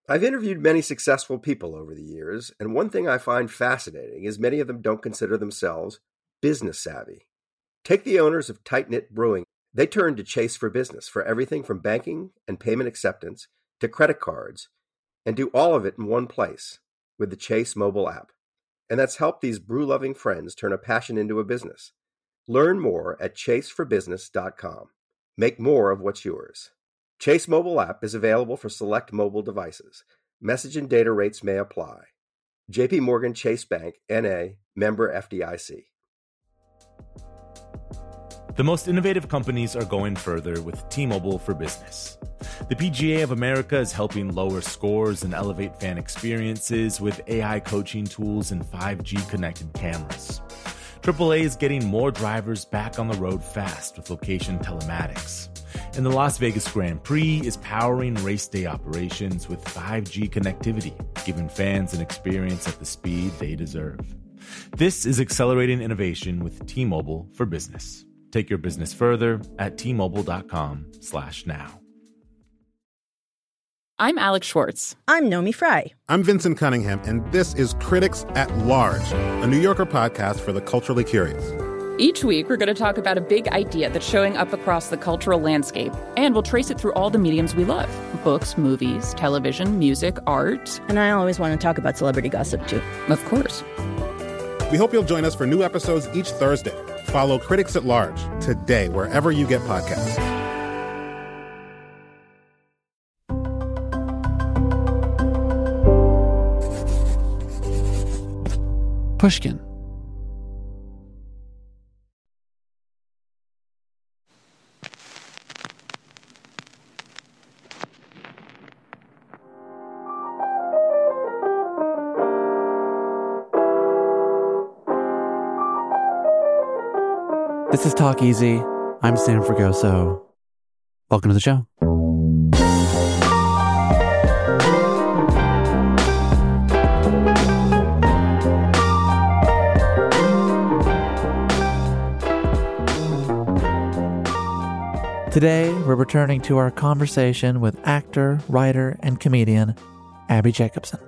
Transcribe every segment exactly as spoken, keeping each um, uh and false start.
I've interviewed many successful people over the years, and one thing I find fascinating is many of them don't consider themselves business savvy. Take the owners of Tight Knit Brewing. They turned to Chase for Business for everything from banking and payment acceptance to credit cards, and do all of it in one place with the Chase mobile app. And that's helped these brew-loving friends turn a passion into a business. Learn more at chase for business dot com. Make more of what's yours. Chase mobile app is available for select mobile devices. Message and data rates may apply. J P Morgan Chase Bank, N A, member F D I C. The most innovative companies are going further with T-Mobile for Business. The P G A of America is helping lower scores and elevate fan experiences with A I coaching tools and five G connected cameras. triple A is getting more drivers back on the road fast with location telematics. And the Las Vegas Grand Prix is powering race day operations with five G connectivity, giving fans an experience at the speed they deserve. This is accelerating innovation with T-Mobile for Business. Take your business further at T Mobile dot com slash now. I'm Alex Schwartz. I'm Nomi Fry. I'm Vincent Cunningham, and this is Critics at Large, a New Yorker podcast for the culturally curious. Each week, we're going to talk about a big idea that's showing up across the cultural landscape, and we'll trace it through all the mediums we love. Books, movies, television, music, art. And I always want to talk about celebrity gossip, too. Of course. We hope you'll join us for new episodes each Thursday. Follow Critics at Large today, wherever you get podcasts. Pushkin. This is Talk Easy. I'm Sam Fragoso. Welcome to the show. Today, we're returning to our conversation with actor, writer, and comedian Abbi Jacobson.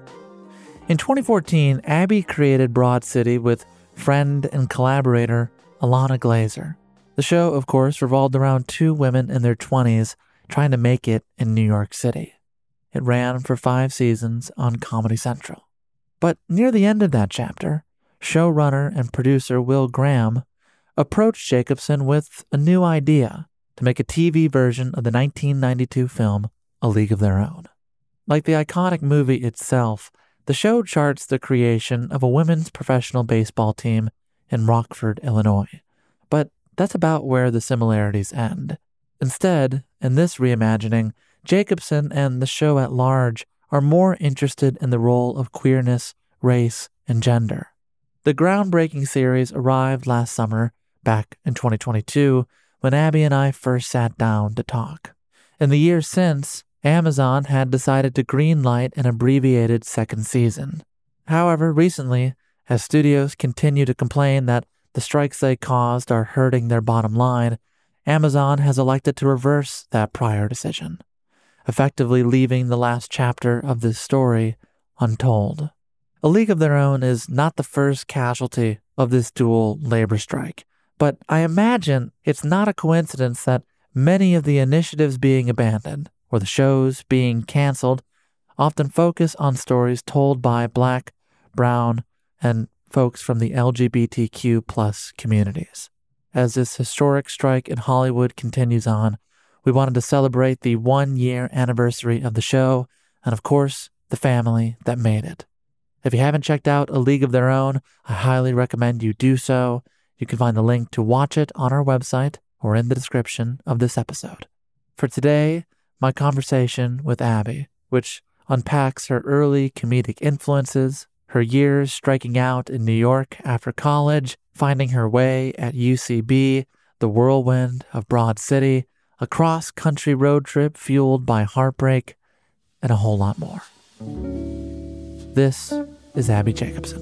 In twenty fourteen, Abbi created Broad City with friend and collaborator Ilana Glazer. The show, of course, revolved around two women in their twenties trying to make it in New York City. It ran for five seasons on Comedy Central. But near the end of that chapter, showrunner and producer Will Graham approached Jacobson with a new idea to make a T V version of the nineteen ninety-two film A League of Their Own. Like the iconic movie itself, the show charts the creation of a women's professional baseball team in Rockford, Illinois. But that's about where the similarities end. Instead, in this reimagining, Jacobson and the show at large are more interested in the role of queerness, race, and gender. The groundbreaking series arrived last summer, back in twenty twenty-two, when Abbi and I first sat down to talk. In the years since, Amazon had decided to greenlight an abbreviated second season. However, recently, as studios continue to complain that the strikes they caused are hurting their bottom line, Amazon has elected to reverse that prior decision, effectively leaving the last chapter of this story untold. A League of Their Own is not the first casualty of this dual labor strike, but I imagine it's not a coincidence that many of the initiatives being abandoned or the shows being canceled often focus on stories told by Black, brown, and folks from the L G B T Q plus communities. As this historic strike in Hollywood continues on, we wanted to celebrate the one-year anniversary of the show and, of course, the family that made it. If you haven't checked out A League of Their Own, I highly recommend you do so. You can find the link to watch it on our website or in the description of this episode. For today, my conversation with Abbi, which unpacks her early comedic influences, her years striking out in New York after college, finding her way at U C B, the whirlwind of Broad City, a cross-country road trip fueled by heartbreak, and a whole lot more. This is Abbi Jacobson.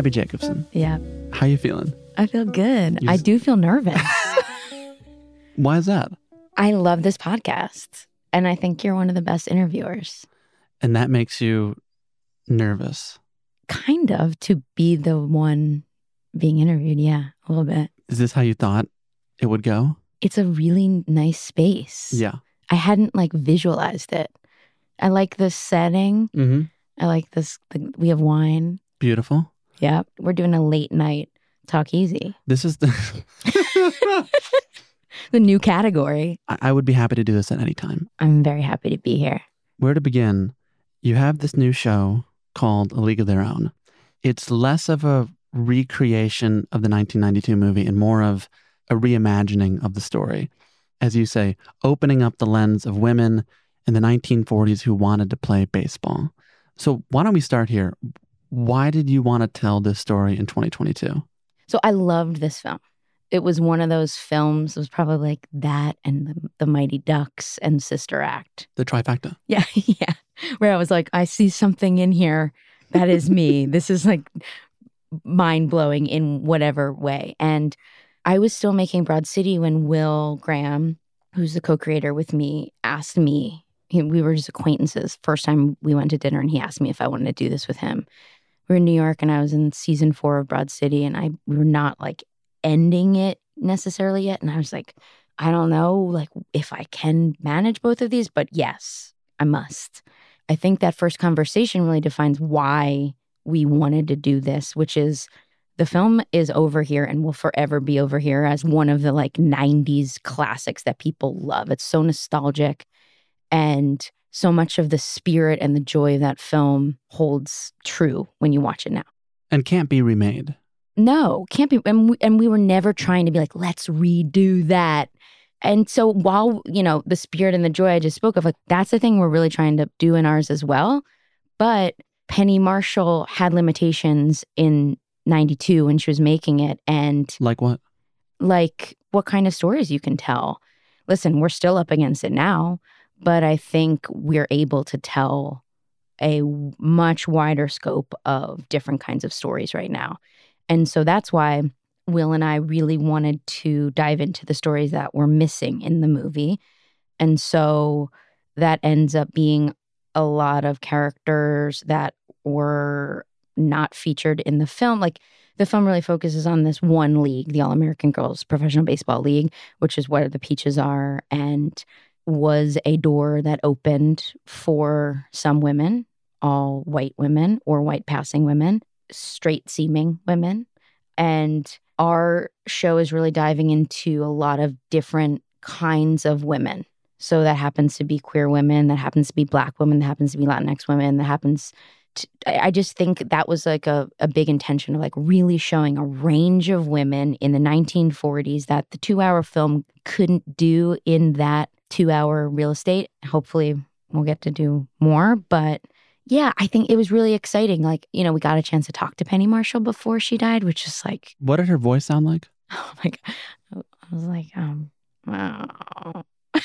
Abby Jacobson. Yeah. How you feeling? I feel good. You I s- do feel nervous. Why is that? I love this podcast. And I think you're one of the best interviewers. And that makes you nervous. Kind of, to be the one being interviewed. Yeah, a little bit. Is this how you thought it would go? It's a really nice space. Yeah. I hadn't like visualized it. I like the setting. Mm-hmm. I like this. The, we have wine. Beautiful. Yeah. We're doing a late night talk easy. This is the... The new category. I I would be happy to do this at any time. I'm very happy to be here. Where to begin? You have this new show called A League of Their Own. It's less of a recreation of the nineteen ninety-two movie and more of a reimagining of the story. As you say, opening up the lens of women in the nineteen forties who wanted to play baseball. So why don't we start here? Why did you want to tell this story in twenty twenty-two? So I loved this film. It was one of those films. It was probably like that and the, the Mighty Ducks and Sister Act. The trifecta. Yeah, yeah. Where I was like, I see something in here that is me. This is like mind-blowing in whatever way. And I was still making Broad City when Will Graham, who's the co-creator with me, asked me. He, we were just acquaintances. First time we went to dinner and he asked me if I wanted to do this with him. We were in New York and I was in season four of Broad City and I we were not like ending it necessarily yet. And I was like, I don't know like if I can manage both of these, but yes, I must. I think that first conversation really defines why we wanted to do this, which is the film is over here and will forever be over here as one of the like nineties classics that people love. It's so nostalgic and so much of the spirit and the joy of that film holds true when you watch it now. And can't be remade. No, can't be. And we, and we were never trying to be like, let's redo that. And so while, you know, the spirit and the joy I just spoke of, like that's the thing we're really trying to do in ours as well. But Penny Marshall had limitations in ninety-two when she was making it. And Like what? like what kind of stories you can tell. Listen, we're still up against it now, but I think we're able to tell a much wider scope of different kinds of stories right now. And so that's why Will and I really wanted to dive into the stories that were missing in the movie. And so that ends up being a lot of characters that were not featured in the film. Like the film really focuses on this one league, the All-American Girls Professional Baseball League, which is where the Peaches are, and was a door that opened for some women, all white women or white passing women, straight seeming women. And our show is really diving into a lot of different kinds of women. So that happens to be queer women, that happens to be Black women, that happens to be Latinx women, that happens to, I just think that was like a, a big intention of like really showing a range of women in the nineteen forties that the two-hour film couldn't do in that two-hour real estate. Hopefully we'll get to do more, but yeah, I think it was really exciting. Like, you know, we got a chance to talk to Penny Marshall before she died, which is like... What did her voice sound like? Oh my God. I was like, um, oh.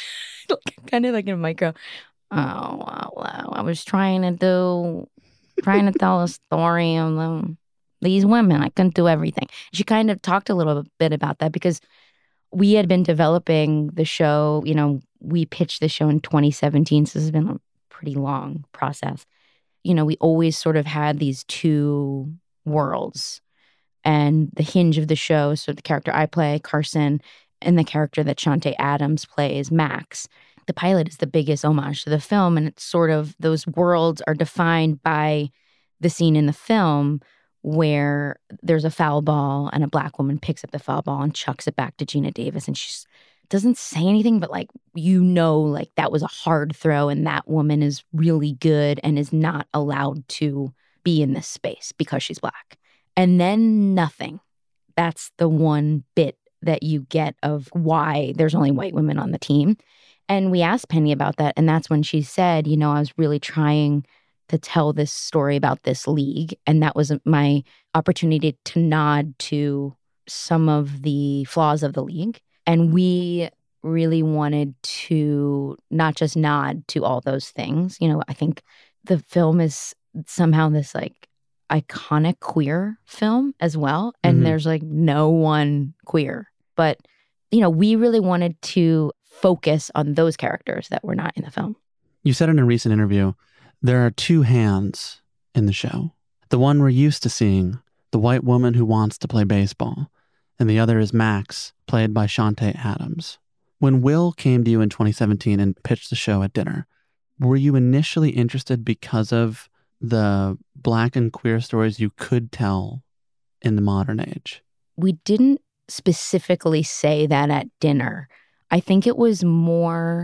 kind of like in a micro. Oh, wow, wow. I was trying to do, trying to tell a story of them, these women. I couldn't do everything. She kind of talked a little bit about that because we had been developing the show. You know, we pitched the show in twenty seventeen, so this has been a pretty long process. You know, we always sort of had these two worlds. And the hinge of the show, so the character I play, Carson, and the character that Shantae Adams plays, Max. The pilot is the biggest homage to the film, and it's sort of, those worlds are defined by the scene in the film where there's a foul ball and a Black woman picks up the foul ball and chucks it back to Gina Davis, and she doesn't say anything, but like, you know, like that was a hard throw and that woman is really good and is not allowed to be in this space because she's Black. And then nothing. That's the one bit that you get of why there's only white women on the team. And we asked Penny about that. And that's when she said, you know, I was really trying to tell this story about this league. And that was my opportunity to nod to some of the flaws of the league. And we really wanted to not just nod to all those things. You know, I think the film is somehow this like iconic queer film as well. And Mhm. there's like no one queer. But, you know, we really wanted to focus on those characters that were not in the film. You said in a recent interview, there are two hands in the show. The one we're used to seeing, the white woman who wants to play baseball, and the other is Max, played by Shantae Adams. When Will came to you in twenty seventeen and pitched the show at dinner, were you initially interested because of the Black and queer stories you could tell in the modern age? We didn't specifically say that at dinner. I think it was more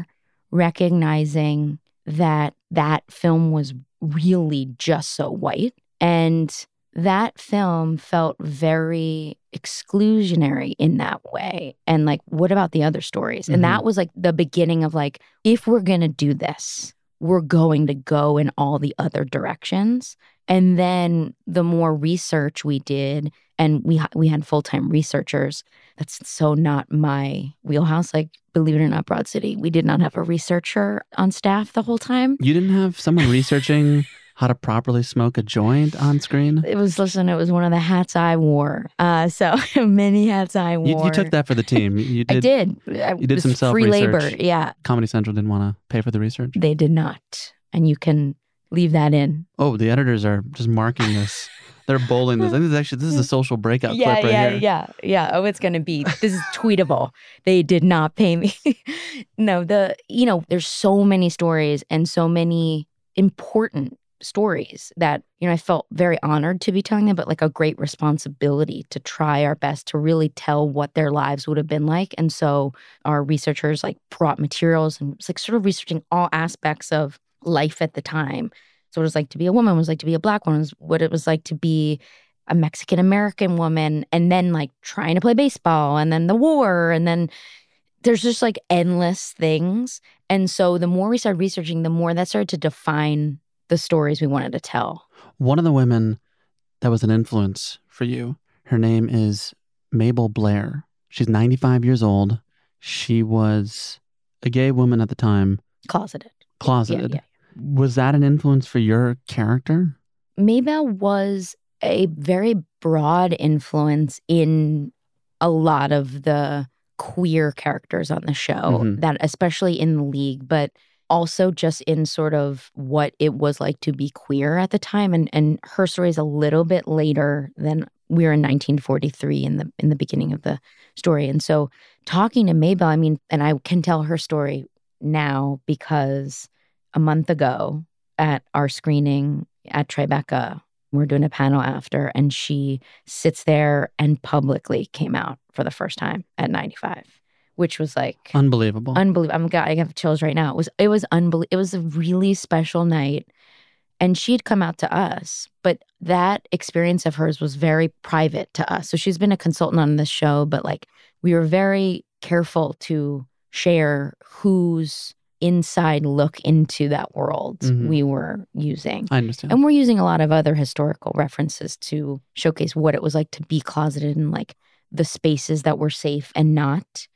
recognizing that that film was really just so white. And that film felt very exclusionary in that way. And like, what about the other stories? Mm-hmm. And that was like the beginning of like, if we're going to do this, we're going to go in all the other directions. And then the more research we did, and we ha- we had full-time researchers. That's so not my wheelhouse. Like, believe it or not, Broad City, we did not have a researcher on staff the whole time. You didn't have someone researching how to properly smoke a joint on screen? It was, listen, it was one of the hats I wore. Uh, so many hats I wore. You, you took that for the team. You did, I did. I, You did some it was free labor. self-research. Yeah, Comedy Central didn't want to pay for the research. they did not. And you can leave that in. Oh, the editors are just marking this. They're bowling this. I think this is actually, this is a social breakout yeah, clip right yeah, here. yeah, yeah. Oh, it's going to be, this is tweetable. They did not pay me. No, the, you know, there's so many stories and so many important stories that, you know, I felt very honored to be telling them, but like a great responsibility to try our best to really tell what their lives would have been like. And so our researchers like brought materials and was like sort of researching all aspects of life at the time. So what it was like to be a woman, what it was like to be a Black woman, what it was like to be a Mexican American woman, and then like trying to play baseball, and then the war, and then there's just like endless things. And so the more we started researching, the more that started to define the stories we wanted to tell. One of the women that was an influence for you, her name is Mabel Blair. She's ninety-five years old. She was a gay woman at the time. Closeted. Closeted. Yeah, yeah. Was that an influence for your character? Mabel was a very broad influence in a lot of the queer characters on the show, Mhm. that especially in the league, but also just in sort of what it was like to be queer at the time. And and her story is a little bit later than we were in nineteen forty-three in the in the beginning of the story. And so talking to Mabel, I mean, and I can tell her story now because a month ago at our screening at Tribeca, we're doing a panel after, and she sits there and publicly came out for the first time at ninety-five, which was like Unbelievable. unbelievable. I'm got I have chills right now. It was it was unbelievable. It was a really special night, and she'd come out to us, but that experience of hers was very private to us. So she's been a consultant on this show, but like we were very careful to share whose inside look into that world Mhm. we were using. I understand. And we're using a lot of other historical references to showcase what it was like to be closeted and like the spaces that were safe and not.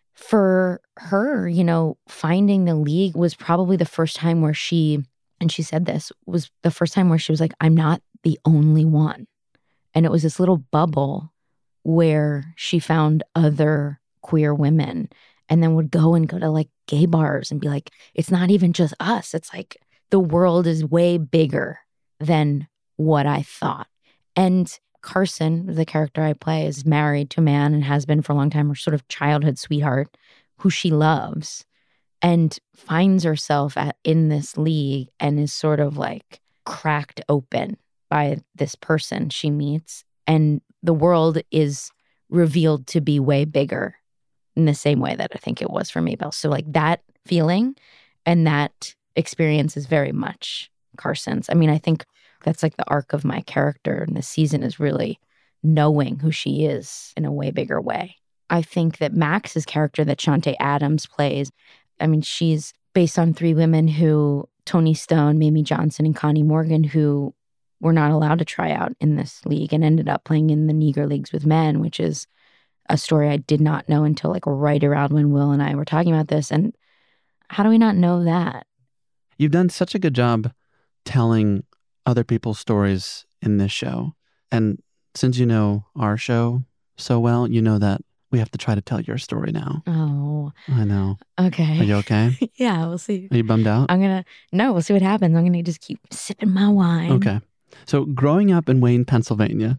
For her, you know, finding the league was probably the first time where she, and she said this, was the first time where she was like, I'm not the only one. And it was this little bubble where she found other queer women and then would go and go to like gay bars and be like, it's not even just us. It's like the world is way bigger than what I thought. And Carson, the character I play, is married to a man and has been for a long time, her sort of childhood sweetheart who she loves, and finds herself at, in this league and is sort of like cracked open by this person she meets. And the world is revealed to be way bigger in the same way that I think it was for Mabel. So like that feeling and that experience is very much Carson's. I mean, I think that's like the arc of my character in this season is really knowing who she is in a way bigger way. I think that Max's character that Shantae Adams plays, I mean, she's based on three women who, Toni Stone, Mamie Johnson, and Connie Morgan, who were not allowed to try out in this league and ended up playing in the Negro Leagues with Men, which is a story I did not know until like right around when Will and I were talking about this. And how do we not know that? You've done such a good job telling other people's stories in this show. And since you know our show so well, you know that we have to try to tell your story now. Oh. I know. Okay. Are you okay? Yeah, we'll see. Are you bummed out? I'm going to, no, we'll see what happens. I'm going to just keep sipping my wine. Okay. So growing up in Wayne, Pennsylvania,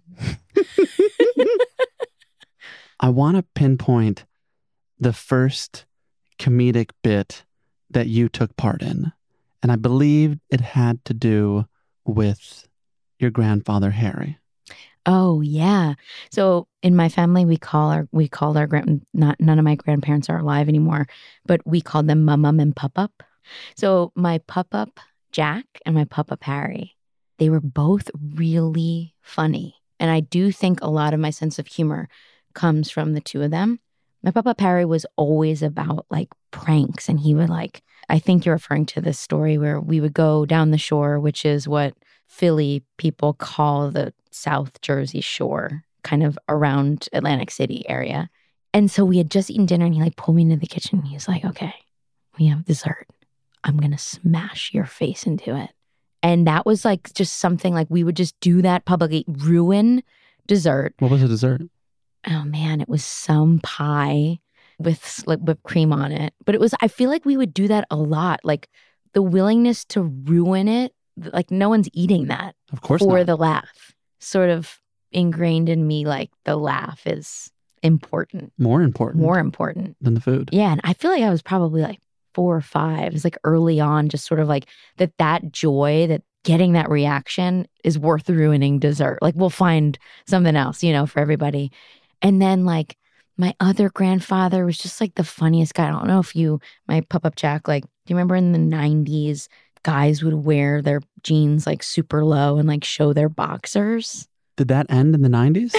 I want to pinpoint the first comedic bit that you took part in. And I believe it had to do with your grandfather, Harry. Oh, yeah. So in my family, we call our, we called our grand, not, none of my grandparents are alive anymore, but we called them Mum-Mum and Pup-Up. So my Pup-Up Jack and my Pup-Up Harry, they were both really funny. And I do think a lot of my sense of humor comes from the two of them. My Pup-Up Harry was always about like pranks. And he would like, I think you're referring to this story where we would go down the shore, which is what Philly people call the South Jersey Shore, kind of around Atlantic City area. And so we had just eaten dinner and he like pulled me into the kitchen. He was like, okay, we have dessert. I'm going to smash your face into it. And that was like just something like we would just do that publicly, ruin dessert. What was the dessert? Oh man, it was some pie with like whipped cream on it. But it was, I feel like we would do that a lot. Like the willingness to ruin it, like no one's eating that. Of course for not. the laugh. Sort of ingrained in me, like the laugh is important. More important. More important. Than the food. Yeah. And I feel like I was probably like four or five. It was like early on, just sort of like that, that joy, that getting that reaction is worth ruining dessert. Like we'll find something else, you know, for everybody. And then like my other grandfather was just like the funniest guy. I don't know if you, my Pup-Up Jack, like, do you remember in the nineties, guys would wear their jeans like super low and like show their boxers? Did that end in the nineties?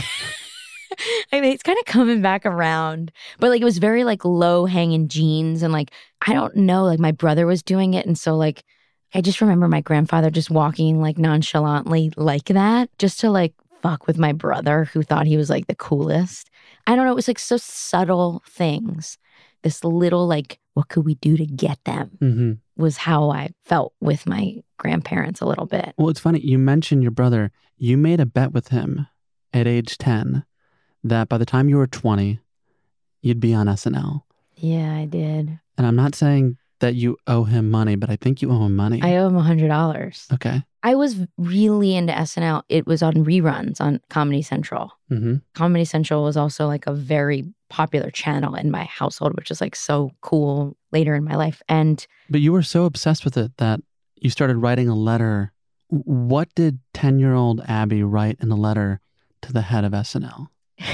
I mean, it's kind of coming back around, but like it was very like low hanging jeans. And like, I don't know, like my brother was doing it. And so like, I just remember my grandfather just walking like nonchalantly like that, just to like fuck with my brother who thought he was like the coolest. I don't know. It was like so subtle things. This little like, what could we do to get them? Mm-hmm. Was how I felt with my grandparents a little bit. Well, it's funny. You mentioned your brother. You made a bet with him at age ten that by the time you were twenty, you'd be on S N L. Yeah, I did. And I'm not saying that you owe him money, but I think you owe him money. I owe him one hundred dollars. Okay. I was really into S N L. It was on reruns on Comedy Central. Mm-hmm. Comedy Central was also like a very popular channel in my household, which is like so cool later in my life. And but you were so obsessed with it that you started writing a letter. What did ten-year-old Abby write in a letter to the head of S N L?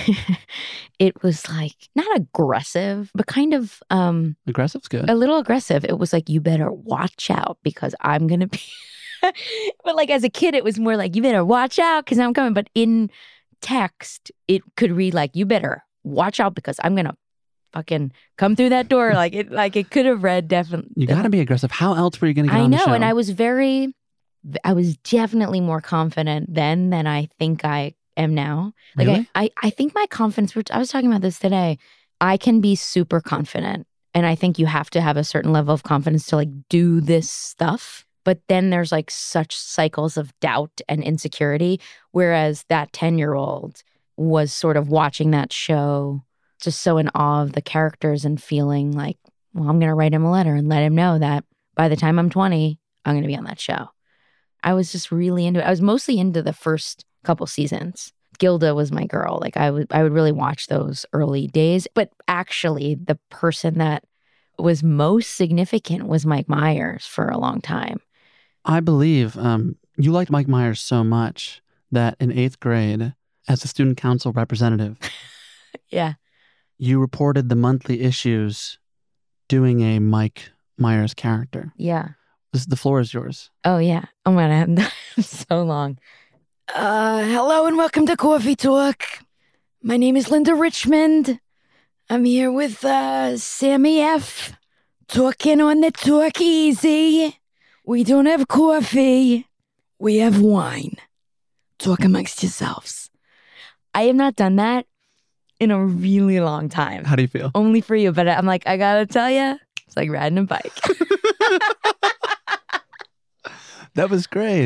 It was like not aggressive, but kind of um, aggressive's good. A little aggressive. It was like, you better watch out because I'm gonna be. But like as a kid, it was more like, you better watch out because I'm coming. But in text, it could read like, you better watch out because I'm gonna fucking come through that door. Like it, like it could have read definitely. You got to be aggressive. How else were you going to get I on know, the show? and I was very, I was definitely more confident then than I think I am now. Like Really? I, I, I think my confidence. I was talking about this today. I can be super confident, and I think you have to have a certain level of confidence to like do this stuff. But then there's like such cycles of doubt and insecurity. Whereas that ten-year-old was sort of watching that show, just so in awe of the characters and feeling like, well, I'm going to write him a letter and let him know that by the time I'm twenty, I'm going to be on that show. I was just really into it. I was mostly into the first couple seasons. Gilda was my girl. Like I would, I would really watch those early days. But actually, the person that was most significant was Mike Myers for a long time. I believe um, you liked Mike Myers so much that in eighth grade, as a student council representative, yeah, you reported the monthly issues doing a Mike Myers character. Yeah. This, the floor is yours. Oh, yeah. Oh, man, I'm so long. Uh, hello and welcome to Coffee Talk. My name is Linda Richmond. I'm here with uh, Sammy F. Talking on the Talk Easy. We don't have coffee. We have wine. Talk amongst yourselves. I have not done that in a really long time. How do you feel? Only for you, but I'm like, I gotta tell you, it's like riding a bike. That was great.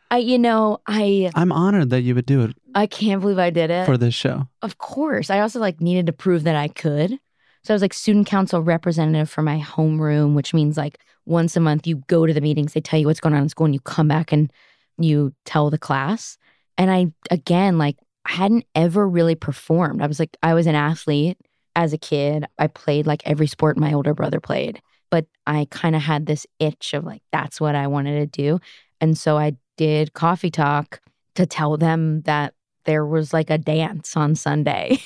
I, you know, I I'm honored that you would do it I can't believe I did it. for this show. Of course. I also like needed to prove that I could. So I was like student council representative for my homeroom, which means like once a month you go to the meetings, they tell you what's going on in school, and you come back and you tell the class. And I, again, like hadn't ever really performed. I was like, I was an athlete as a kid. I played like every sport my older brother played. But I kind of had this itch of like, that's what I wanted to do. And so I did Coffee Talk to tell them that there was like a dance on Sunday.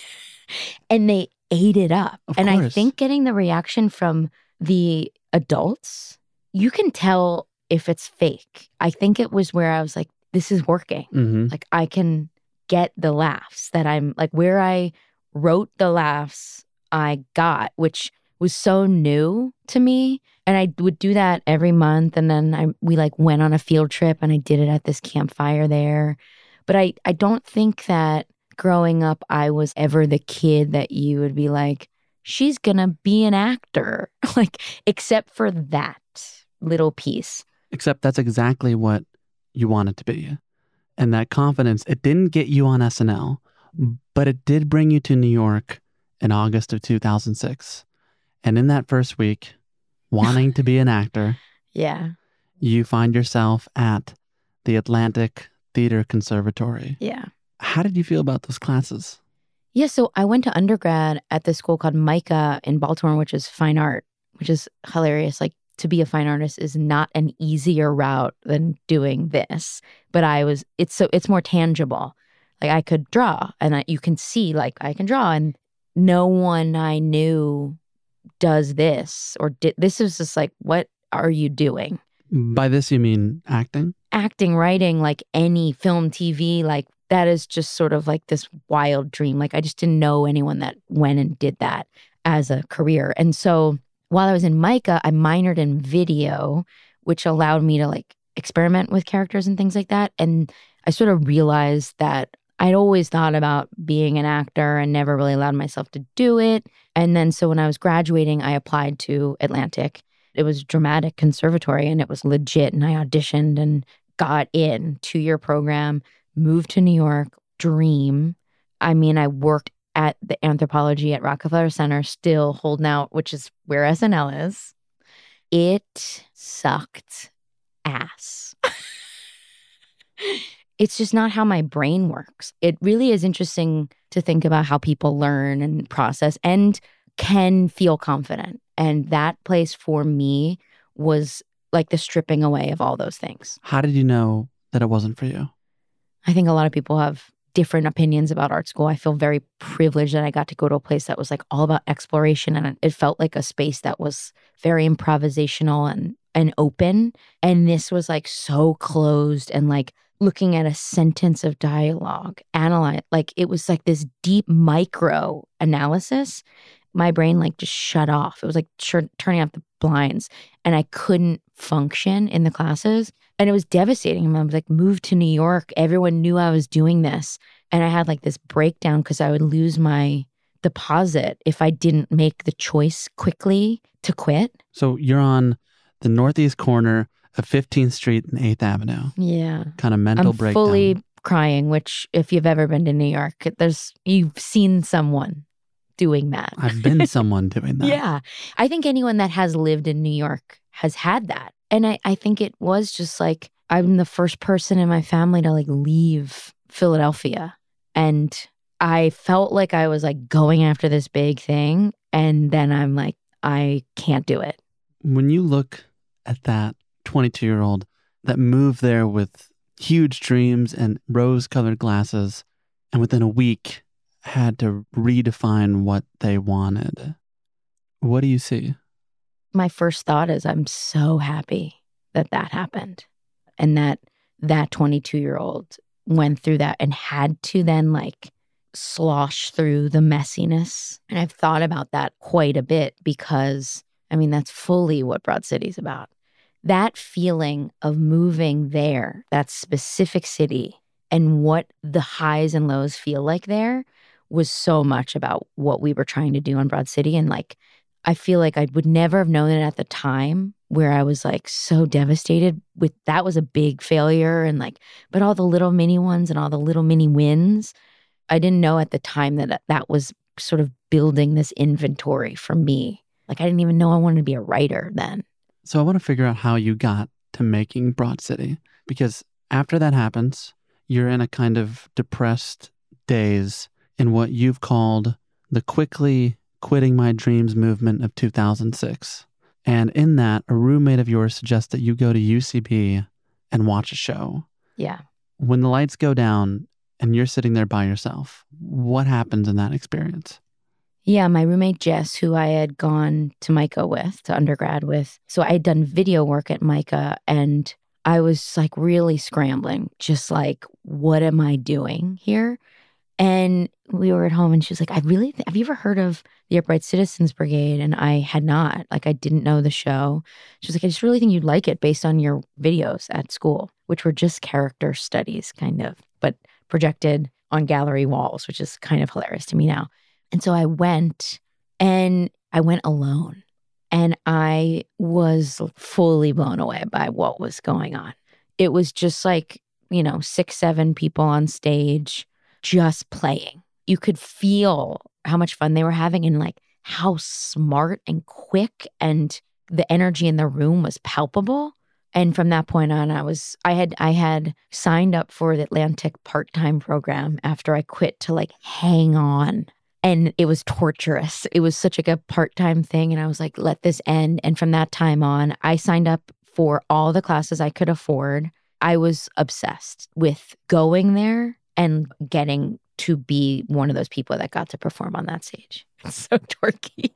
And they ate it up. Of and I course. think getting the reaction from the adults, you can tell if it's fake. I think it was where I was like, this is working. hmm Like I can get the laughs that I'm like where I wrote the laughs I got, which was so new to me. And I would do that every month. And then I we like went on a field trip and I did it at this campfire there. But I, I don't think that growing up I was ever the kid that you would be like, she's gonna be an actor. Like, except for that little piece. Except that's exactly what you wanted to be. And that confidence, it didn't get you on S N L, but it did bring you to New York in August of two thousand six. And in that first week, wanting to be an actor, Yeah. you find yourself at the Atlantic Theater Conservatory. Yeah. How did you feel about those classes? Yeah, so I went to undergrad at this school called MICA in Baltimore, which is fine art, which is hilarious. Like, to be a fine artist is not an easier route than doing this. But I was, it's so, it's more tangible. Like, I could draw, and I, you can see, like, I can draw, and no one I knew does this, or did, this is just like, what are you doing? By this, you mean acting? Acting, writing, like any film, T V, like that is just sort of like this wild dream. Like I just didn't know anyone that went and did that as a career. And so while I was in MICA, I minored in video, which allowed me to like experiment with characters and things like that. And I sort of realized that I'd always thought about being an actor and never really allowed myself to do it. And then so when I was graduating, I applied to Atlantic. It was dramatic conservatory and it was legit. And I auditioned and got in, two-year program, moved to New York, dream. I mean, I worked at the anthropology at Rockefeller Center, still holding out, which is where S N L is. It sucked ass. It's just not how my brain works. It really is interesting to think about how people learn and process and can feel confident. And that place for me was like the stripping away of all those things. How did you know that it wasn't for you? I think a lot of people have different opinions about art school. I feel very privileged that I got to go to a place that was like all about exploration, and it felt like a space that was very improvisational and and open. And this was like so closed and like looking at a sentence of dialogue, analyze, like it was like this deep micro analysis. My brain like just shut off. It was like sh- turning off the blinds, and I couldn't function in the classes. And it was devastating. I was like, moved to New York. Everyone knew I was doing this. And I had like this breakdown because I would lose my deposit if I didn't make the choice quickly to quit. So you're on the northeast corner of fifteenth Street and eighth Avenue. Yeah. Kind of mental I'm breakdown. fully crying, which if you've ever been to New York, there's you've seen someone doing that. I've been someone doing that. Yeah. I think anyone that has lived in New York has had that. And I, I think it was just like, I'm the first person in my family to like leave Philadelphia. And I felt like I was like going after this big thing. And then I'm like, I can't do it. When you look at that twenty-two-year-old that moved there with huge dreams and rose-colored glasses, and within a week had to redefine what they wanted, what do you see? My first thought is I'm so happy that that happened, and that that twenty-two-year-old went through that and had to then like slosh through the messiness. And I've thought about that quite a bit because, I mean, that's fully what Broad City's about. That feeling of moving there, that specific city, and what the highs and lows feel like there was so much about what we were trying to do on Broad City. And like, I feel like I would never have known it at the time where I was like so devastated with that was a big failure. And like, but all the little mini ones and all the little mini wins, I didn't know at the time that that was sort of building this inventory for me. Like I didn't even know I wanted to be a writer then. So I want to figure out how you got to making Broad City, because after that happens, you're in a kind of depressed daze in what you've called the quickly quitting my dreams movement of two thousand six. And in that, a roommate of yours suggests that you go to U C B and watch a show. Yeah. When the lights go down and you're sitting there by yourself, what happens in that experience? Yeah, my roommate Jess, who I had gone to MICA with, to undergrad with. So I had done video work at MICA, and I was like really scrambling, just like, what am I doing here? And we were at home and she was like, I really, th- have you ever heard of the Upright Citizens Brigade? And I had not, like, I didn't know the show. She was like, I just really think you'd like it based on your videos at school, which were just character studies kind of, but projected on gallery walls, which is kind of hilarious to me now. And so I went and I went alone and I was fully blown away by what was going on. It was just like, you know, six, seven people on stage just playing. You could feel how much fun they were having and like how smart and quick, and the energy in the room was palpable. And from that point on, I was, I had, I had signed up for the Atlantic part-time program after I quit to like hang on. And it was torturous. It was such like a part-time thing. And I was like, let this end. And from that time on, I signed up for all the classes I could afford. I was obsessed with going there and getting to be one of those people that got to perform on that stage. It's so dorky.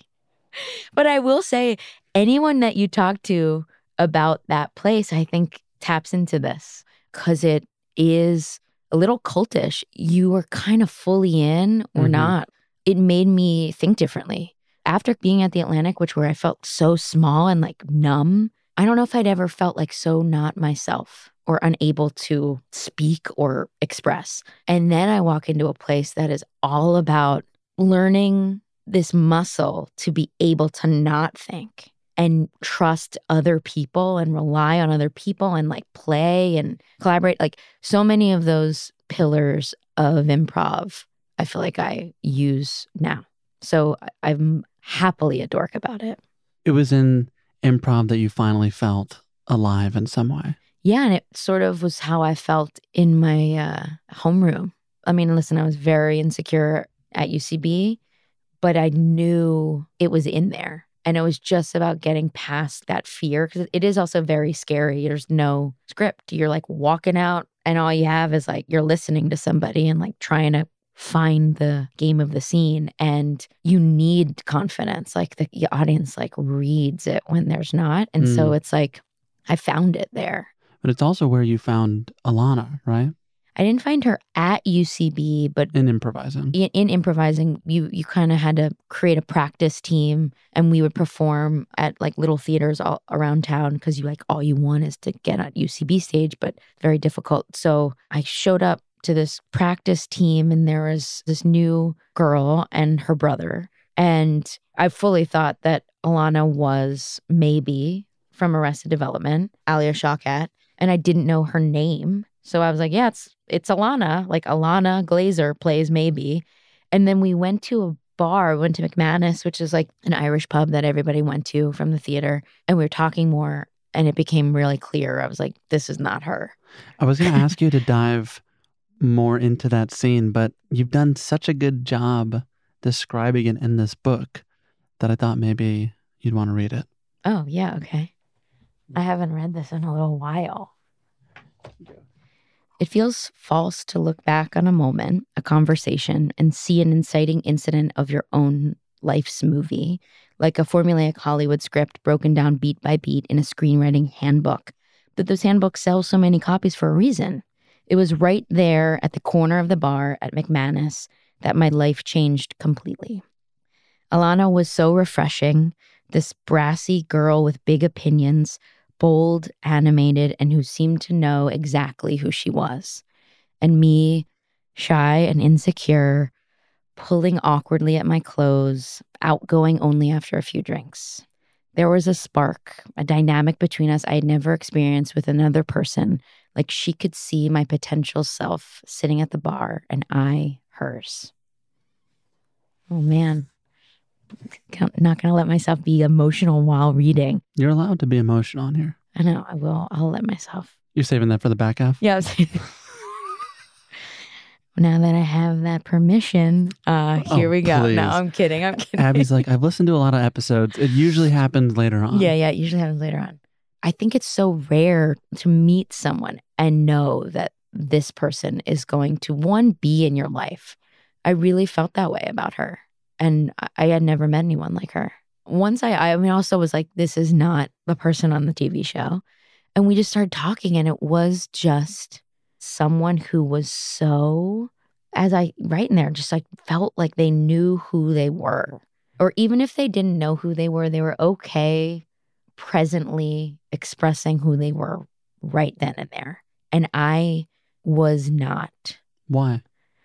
But I will say, anyone that you talk to about that place, I think taps into this because it is a little cultish. You are kind of fully in or mm-hmm. not. It made me think differently. After being at the Atlantic, which where I felt so small and like numb, I don't know if I'd ever felt like so not myself or unable to speak or express. And then I walk into a place that is all about learning this muscle to be able to not think and trust other people and rely on other people and like play and collaborate. Like so many of those pillars of improv, I feel like I use now. So I'm happily a dork about it. It was in improv that you finally felt alive in some way. Yeah, and it sort of was how I felt in my uh, homeroom. I mean, listen, I was very insecure at U C B, but I knew it was in there. And it was just about getting past that fear, because it is also very scary. There's no script. You're like walking out and all you have is like you're listening to somebody and like trying to find the game of the scene, and you need confidence. Like the, the audience like reads it when there's not. And mm. so it's like, I found it there. But it's also where you found Alana, right? I didn't find her at U C B, but in improvising. In, in improvising, you you kind of had to create a practice team, and we would perform at like little theaters all around town because you like all you want is to get at U C B stage, but very difficult. So I showed up to this practice team, and there was this new girl and her brother, and I fully thought that Alana was maybe from Arrested Development, Alia Shawkat, and I didn't know her name. So I was like, yeah, it's it's Alana, like Alana Glazer plays maybe. And then we went to a bar, we went to McManus, which is like an Irish pub that everybody went to from the theater. And we were talking more, and it became really clear. I was like, this is not her. I was going to ask you to dive more into that scene, but you've done such a good job describing it in this book that I thought maybe you'd want to read it. Oh, yeah, okay. I haven't read this in a little while. It feels false to look back on a moment, a conversation, and see an inciting incident of your own life's movie, like a formulaic Hollywood script broken down beat by beat in a screenwriting handbook. But those handbooks sell so many copies for a reason. It was right there at the corner of the bar at McManus that my life changed completely. Alana was so refreshing, this brassy girl with big opinions, bold, animated, and who seemed to know exactly who she was. And me, shy and insecure, pulling awkwardly at my clothes, outgoing only after a few drinks. There was a spark, a dynamic between us I had never experienced with another person. Like she could see my potential self sitting at the bar and I hers. Oh man. I'm not going to let myself be emotional while reading. You're allowed to be emotional on here. I know, I will. I'll let myself. You're saving that for the back half? Yeah. Now that I have that permission, uh, here Oh, we go. please. No, I'm kidding. I'm kidding. Abby's like, I've listened to a lot of episodes. It usually happens later on. Yeah, yeah. It usually happens later on. I think it's so rare to meet someone and know that this person is going to, one, be in your life. I really felt that way about her. And I, I had never met anyone like her. Once I, I mean, also was like, this is not the person on the T V show. And we just started talking, and it was just someone who was so, as I write in there, just like felt like they knew who they were. Or even if they didn't know who they were, they were okay presently expressing who they were right then and there. And I was not. Why?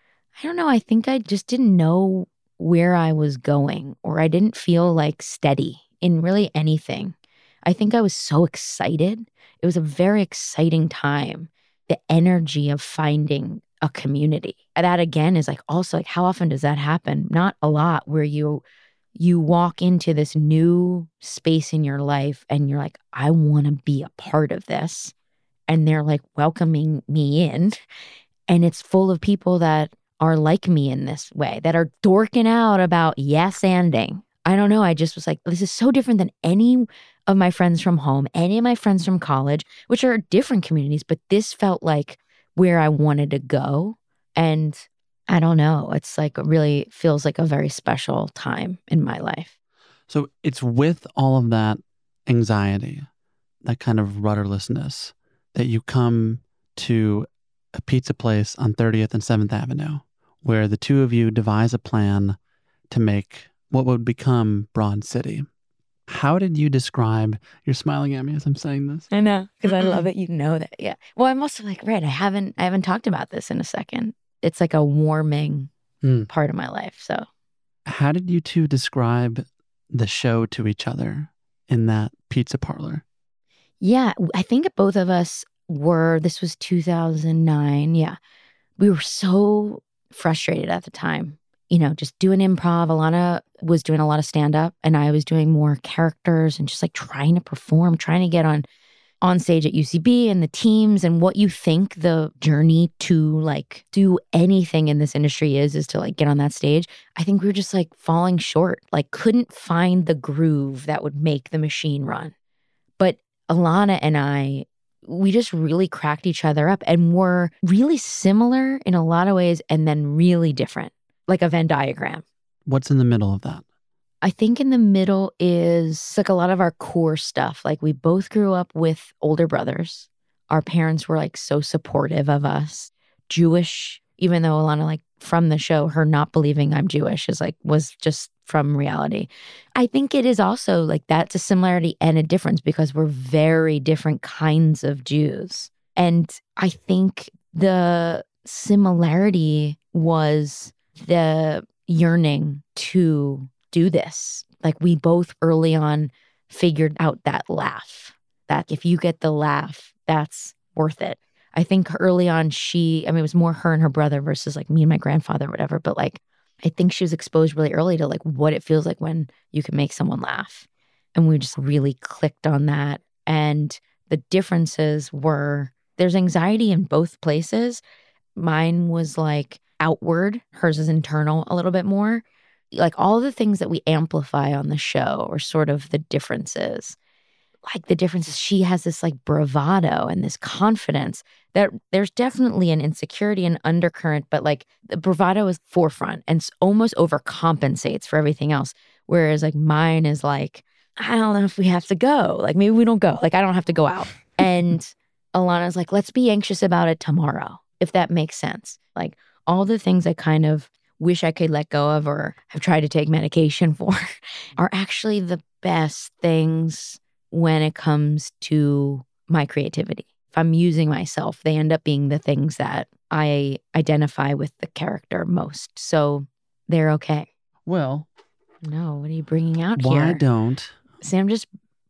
I don't know. I think I just didn't know where I was going, or I didn't feel like steady in really anything. I think I was so excited. It was a very exciting time. The energy of finding a community. That again is like also like, how often does that happen? Not a lot, where you you walk into this new space in your life and you're like, I want to be a part of this. And they're like welcoming me in. And it's full of people that are like me in this way, that are dorking out about yes-anding. I don't know. I just was like, this is so different than any of my friends from home, any of my friends from college, which are different communities, but this felt like where I wanted to go. And I don't know. It's like it really feels like a very special time in my life. So it's with all of that anxiety, that kind of rudderlessness, that you come to a pizza place on thirtieth and seventh Avenue, where the two of you devise a plan to make what would become Broad City. How did you describe, you're smiling at me as I'm saying this. I know, because I love it. You know that. Yeah. Well, I'm also like, right, I haven't, I haven't talked about this in a second. It's like a warming Mm. part of my life. So How did you two describe the show to each other in that pizza parlor? yeah, I think both of us were, this was two thousand nine. Yeah. We were so frustrated at the time, you know, just doing improv. Alana was doing a lot of stand up and I was doing more characters and just like trying to perform, trying to get on on stage at U C B and the teams, and what you think the journey to like do anything in this industry is, is to like get on that stage. I think we were just like falling short, like couldn't find the groove that would make the machine run. But Alana and I, we just really cracked each other up and were really similar in a lot of ways and then really different, like a Venn diagram. What's in the middle of that? I think in the middle is like a lot of our core stuff. Like we both grew up with older brothers. Our parents were like so supportive of us. Jewish, even though Alana, like from the show, her not believing I'm Jewish is like, was just from reality. I think it is also like that's a similarity and a difference because we're very different kinds of Jews. And I think the similarity was the yearning to do this. Like we both early on figured out that laugh, that if you get the laugh, that's worth it. I think early on she, I mean, it was more her and her brother versus like me and my grandfather or whatever. But like, I think she was exposed really early to like what it feels like when you can make someone laugh. And we just really clicked on that. And the differences were, there's anxiety in both places. Mine was like outward, hers is internal a little bit more. Like all the things that we amplify on the show are sort of the differences. Like the difference is she has this like bravado and this confidence that there's definitely an insecurity and undercurrent, but like the bravado is forefront and almost overcompensates for everything else. Whereas like mine is like, I don't know if we have to go. Like maybe we don't go. Like I don't have to go out. And Alana's like, let's be anxious about it tomorrow, if that makes sense. Like all the things I kind of wish I could let go of or have tried to take medication for are actually the best things when it comes to my creativity. If I'm using myself, they end up being the things that I identify with the character most. So they're okay. Well, No, what are you bringing out why here? don't See, I'm just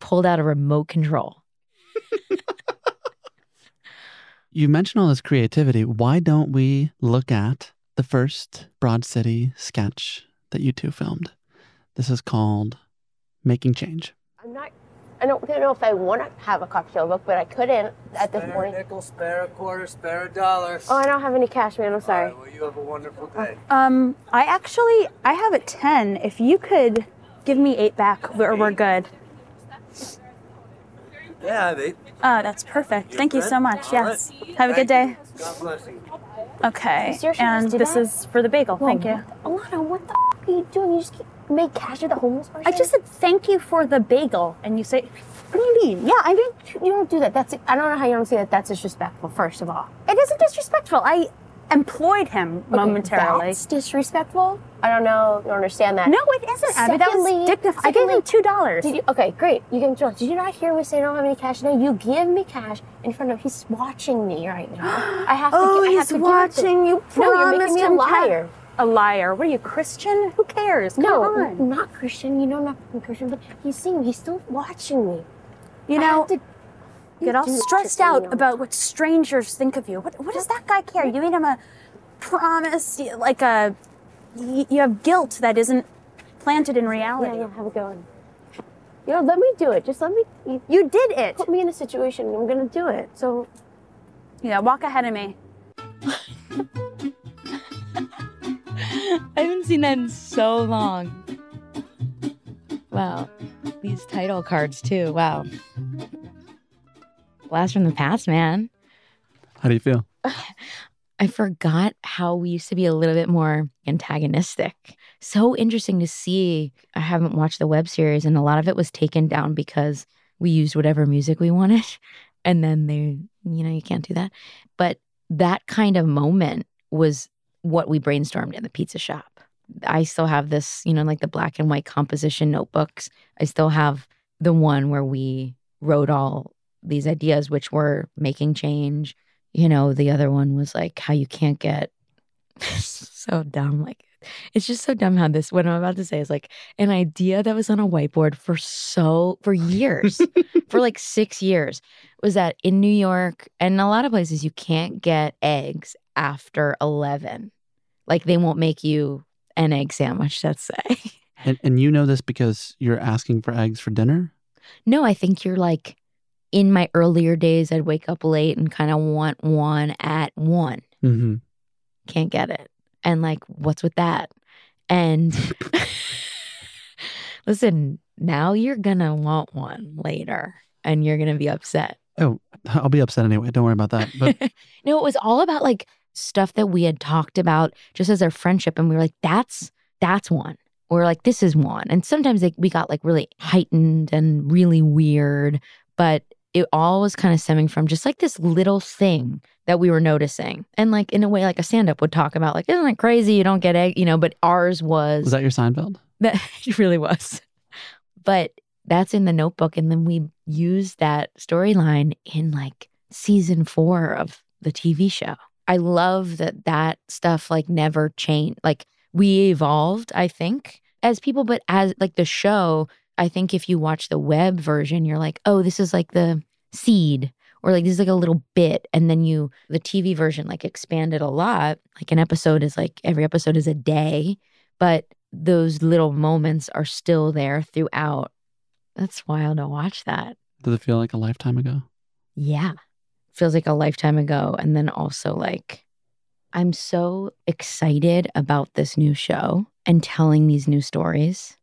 pulled out a remote control. You mentioned all this creativity. Why don't we look at the first Broad City sketch that you two filmed? This is called Making Change. I'm not, I don't know if I want to have a cocktail book, but I couldn't at this point. Spare a nickel, spare a quarter, spare a dollar. Oh, I don't have any cash, man. I'm sorry. All right, well, you have a wonderful day. Um, I actually, I have a ten. If you could give me eight back, we're, we're good. Yeah, they. Oh, that's perfect. Thank you so much. All Yes. right. Have a good day. God bless you. Okay. Seriously, And just do this that? is for the bagel. Whoa, Thank you. what- Alana, what the f- are you doing? You just keep, make cash with the homeless person? I just said thank you for the bagel, and you say, What do you mean? Yeah, I mean, you don't do that. That's. I don't know how you don't see that. That's disrespectful. First of all, it isn't disrespectful. I employed him Okay, momentarily. That's disrespectful. I don't know. You don't understand that. No, it isn't, Abby. That was Secondly- dignified. I gave secondly, him two dollars. Did you? Okay, great. You can. Did you not hear me say I don't have any cash? No, you give me cash in front of. He's watching me right now. I have to. Oh, I have he's to give it to- watching you. No, you're making Promised me a him liar. A liar. What are you, Christian? Who cares? Come No, on. I'm not Christian. You know I'm not fucking Christian, but he's seeing me. He's still watching me. You I know, have to get all do that stressed shit to out me. about what strangers think of you. What, what does that guy care? You made him a promise, like a, you you have guilt that isn't planted in Yeah, reality. yeah, have it going. You know, let me do it. Just let me. You, You did it. put me in a situation. I'm gonna do it. So Yeah, walk ahead of me. I haven't seen that in so long. Wow. These title cards, too. Wow. Blast from the past, man. How do you feel? I forgot how we used to be a little bit more antagonistic. So interesting to see. I haven't watched the web series, and a lot of it was taken down because we used whatever music we wanted. And then they, you know, you can't do that. But that kind of moment was what we brainstormed in the pizza shop. I still have this, you know, like the black and white composition notebooks. I still have the one where we wrote all these ideas, which were making change. You know, the other one was like how you can't get so dumb. Like, it's just so dumb how this, what I'm about to say is like an idea that was on a whiteboard for so, for years, for like six years, was that in New York and a lot of places, you can't get eggs after eleven. Like, they won't make you an egg sandwich, let's say. And, and you know this because you're asking for eggs for dinner? No, I think you're like, in my earlier days, I'd wake up late and kind of want one at one. Mm-hmm. Can't get it. And like, what's with that? And listen, now you're going to want one later and you're going to be upset. Oh, I'll be upset anyway. Don't worry about that. But No, it was all about like stuff that we had talked about just as our friendship. And we were like, that's, that's one. Or like, this is one. And sometimes they, we got like really heightened and really weird, but it all was kind of stemming from just like this little thing that we were noticing. And like, in a way, like a stand-up would talk about like, isn't it crazy you don't get egg, you know, but ours was. was that your Seinfeld? That it really was. But that's in the notebook. And then we used that storyline in like season four of the T V show. I love that that stuff like never changed. Like, we evolved, I think, as people, but as like the show, I think if you watch the web version, you're like, oh, this is like the seed, or like this is like a little bit. And then you, the T V version like expanded a lot. Like an episode is like, every episode is a day, but those little moments are still there throughout. That's wild to watch that. Does it feel like a lifetime ago? Yeah. Feels like a lifetime ago. And then also like, I'm so excited about this new show and telling these new stories.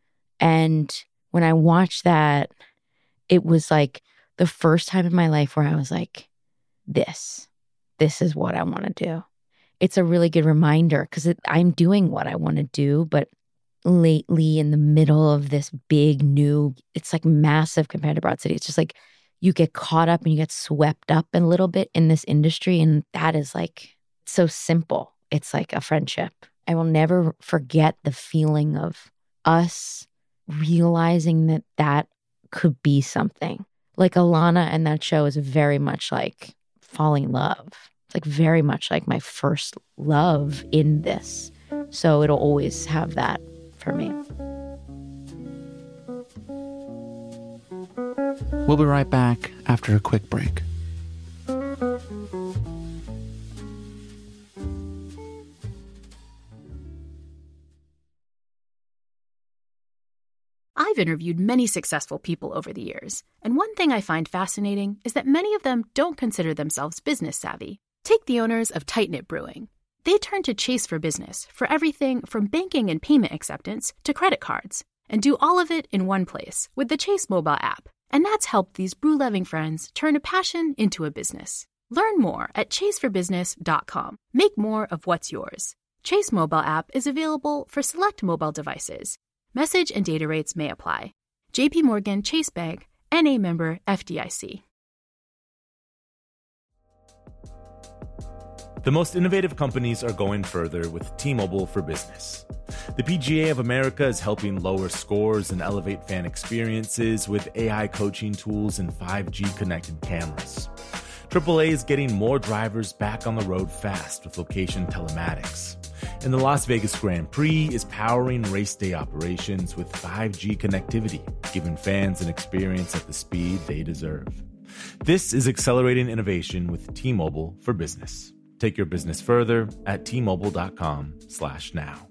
And when I watched that, it was like the first time in my life where I was like, this, this is what I want to do. It's a really good reminder because I'm doing what I want to do, but lately in the middle of this big new, it's like massive compared to Broad City. It's just like you get caught up and you get swept up a little bit in this industry. And that is like so simple. It's like a friendship. I will never forget the feeling of us realizing that that could be something. Like Alana and that show is very much like falling in love. It's like very much like my first love in this. So it'll always have that for me. We'll be right back after a quick break. I've interviewed many successful people over the years, and one thing I find fascinating is that many of them don't consider themselves business savvy. Take the owners of Tight Knit Brewing. They turn to Chase for Business for everything from banking and payment acceptance to credit cards, and do all of it in one place with the Chase mobile app. And that's helped these brew-loving friends turn a passion into a business. Learn more at chase for business dot com. Make more of what's yours. Chase mobile app is available for select mobile devices. Message and data rates may apply. J P Morgan Chase Bank, N A member F D I C. The most innovative companies are going further with T-Mobile for Business. The P G A of America is helping lower scores and elevate fan experiences with A I coaching tools and five G connected cameras. triple A is getting more drivers back on the road fast with location telematics. And the Las Vegas Grand Prix is powering race day operations with five G connectivity, giving fans an experience at the speed they deserve. This is accelerating innovation with T-Mobile for Business. Take your business further at T Mobile dot com slash now.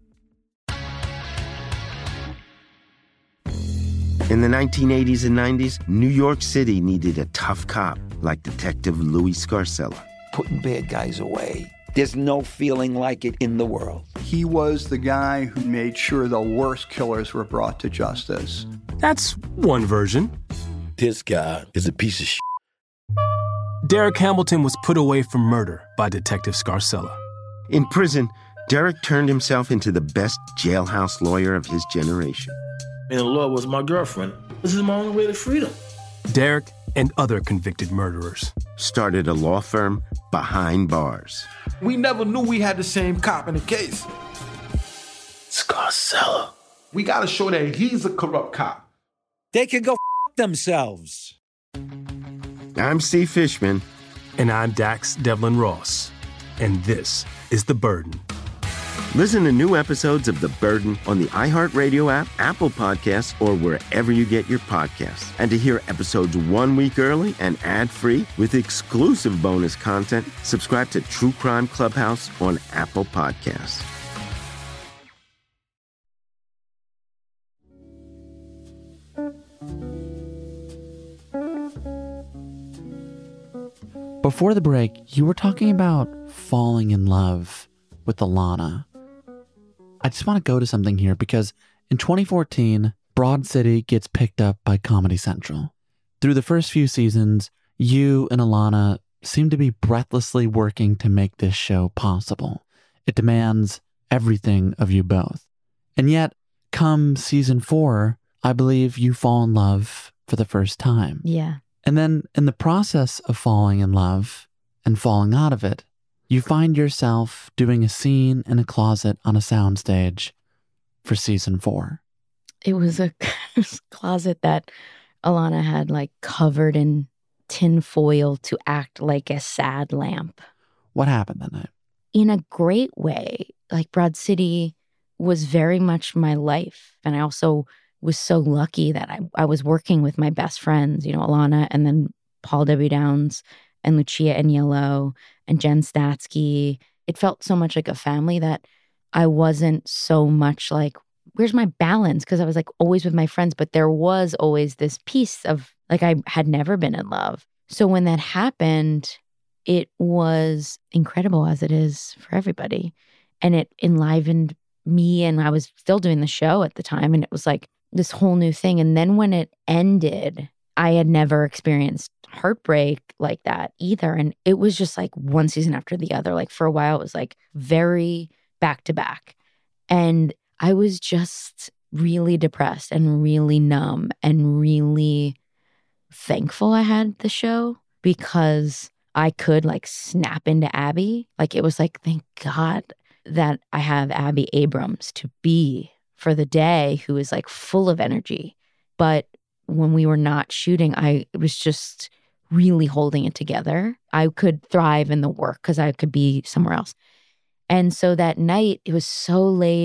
In the nineteen eighties and nineties, New York City needed a tough cop like Detective Louis Scarcella. Putting bad guys away. There's no feeling like it in the world. He was the guy who made sure the worst killers were brought to justice. That's one version. This guy is a piece of shit. Derek Hamilton was put away for murder by Detective Scarcella. In prison, Derek turned himself into the best jailhouse lawyer of his generation. And the law was my girlfriend. This is my only way to freedom. Derek and other convicted murderers started a law firm behind bars. We never knew we had the same cop in the case. Scarcella. We gotta show that he's a corrupt cop. They can go f*** themselves. I'm Steve Fishman. And I'm Dax Devlin Ross. And this is The Burden. Listen to new episodes of The Burden on the iHeartRadio app, Apple Podcasts, or wherever you get your podcasts. And to hear episodes one week early and ad-free with exclusive bonus content, subscribe to True Crime Clubhouse on Apple Podcasts. Before the break, you were talking about falling in love with Alana. I just want to go to something here because in twenty fourteen, Broad City gets picked up by Comedy Central. Through the first few seasons, you and Alana seem to be breathlessly working to make this show possible. It demands everything of you both. And yet, come season four, I believe you fall in love for the first time. Yeah. And then in the process of falling in love and falling out of it, you find yourself doing a scene in a closet on a soundstage for season four. It was a closet that Alana had like covered in tin foil to act like a sad lamp. What happened that night? In a great way. Like Broad City was very much my life. And I also was so lucky that I, I was working with my best friends, you know, Alana and then Paul W. Downs and Lucia Agnello and Jen Statsky. It felt so much like a family that I wasn't so much like, where's my balance? Because I was like always with my friends, but there was always this piece of like I had never been in love. So when that happened, it was incredible as it is for everybody. And it enlivened me, and I was still doing the show at the time, and it was like this whole new thing. And then when it ended, I had never experienced heartbreak like that either. And it was just like one season after the other. Like for a while, it was like very back to back. And I was just really depressed and really numb and really thankful I had the show because I could like snap into Abby. Like it was like, thank God that I have Abby Abrams to be for the day, who is like full of energy. But when we were not shooting, I was just really holding it together. I could thrive in the work because I could be somewhere else. And so that night, it was so late.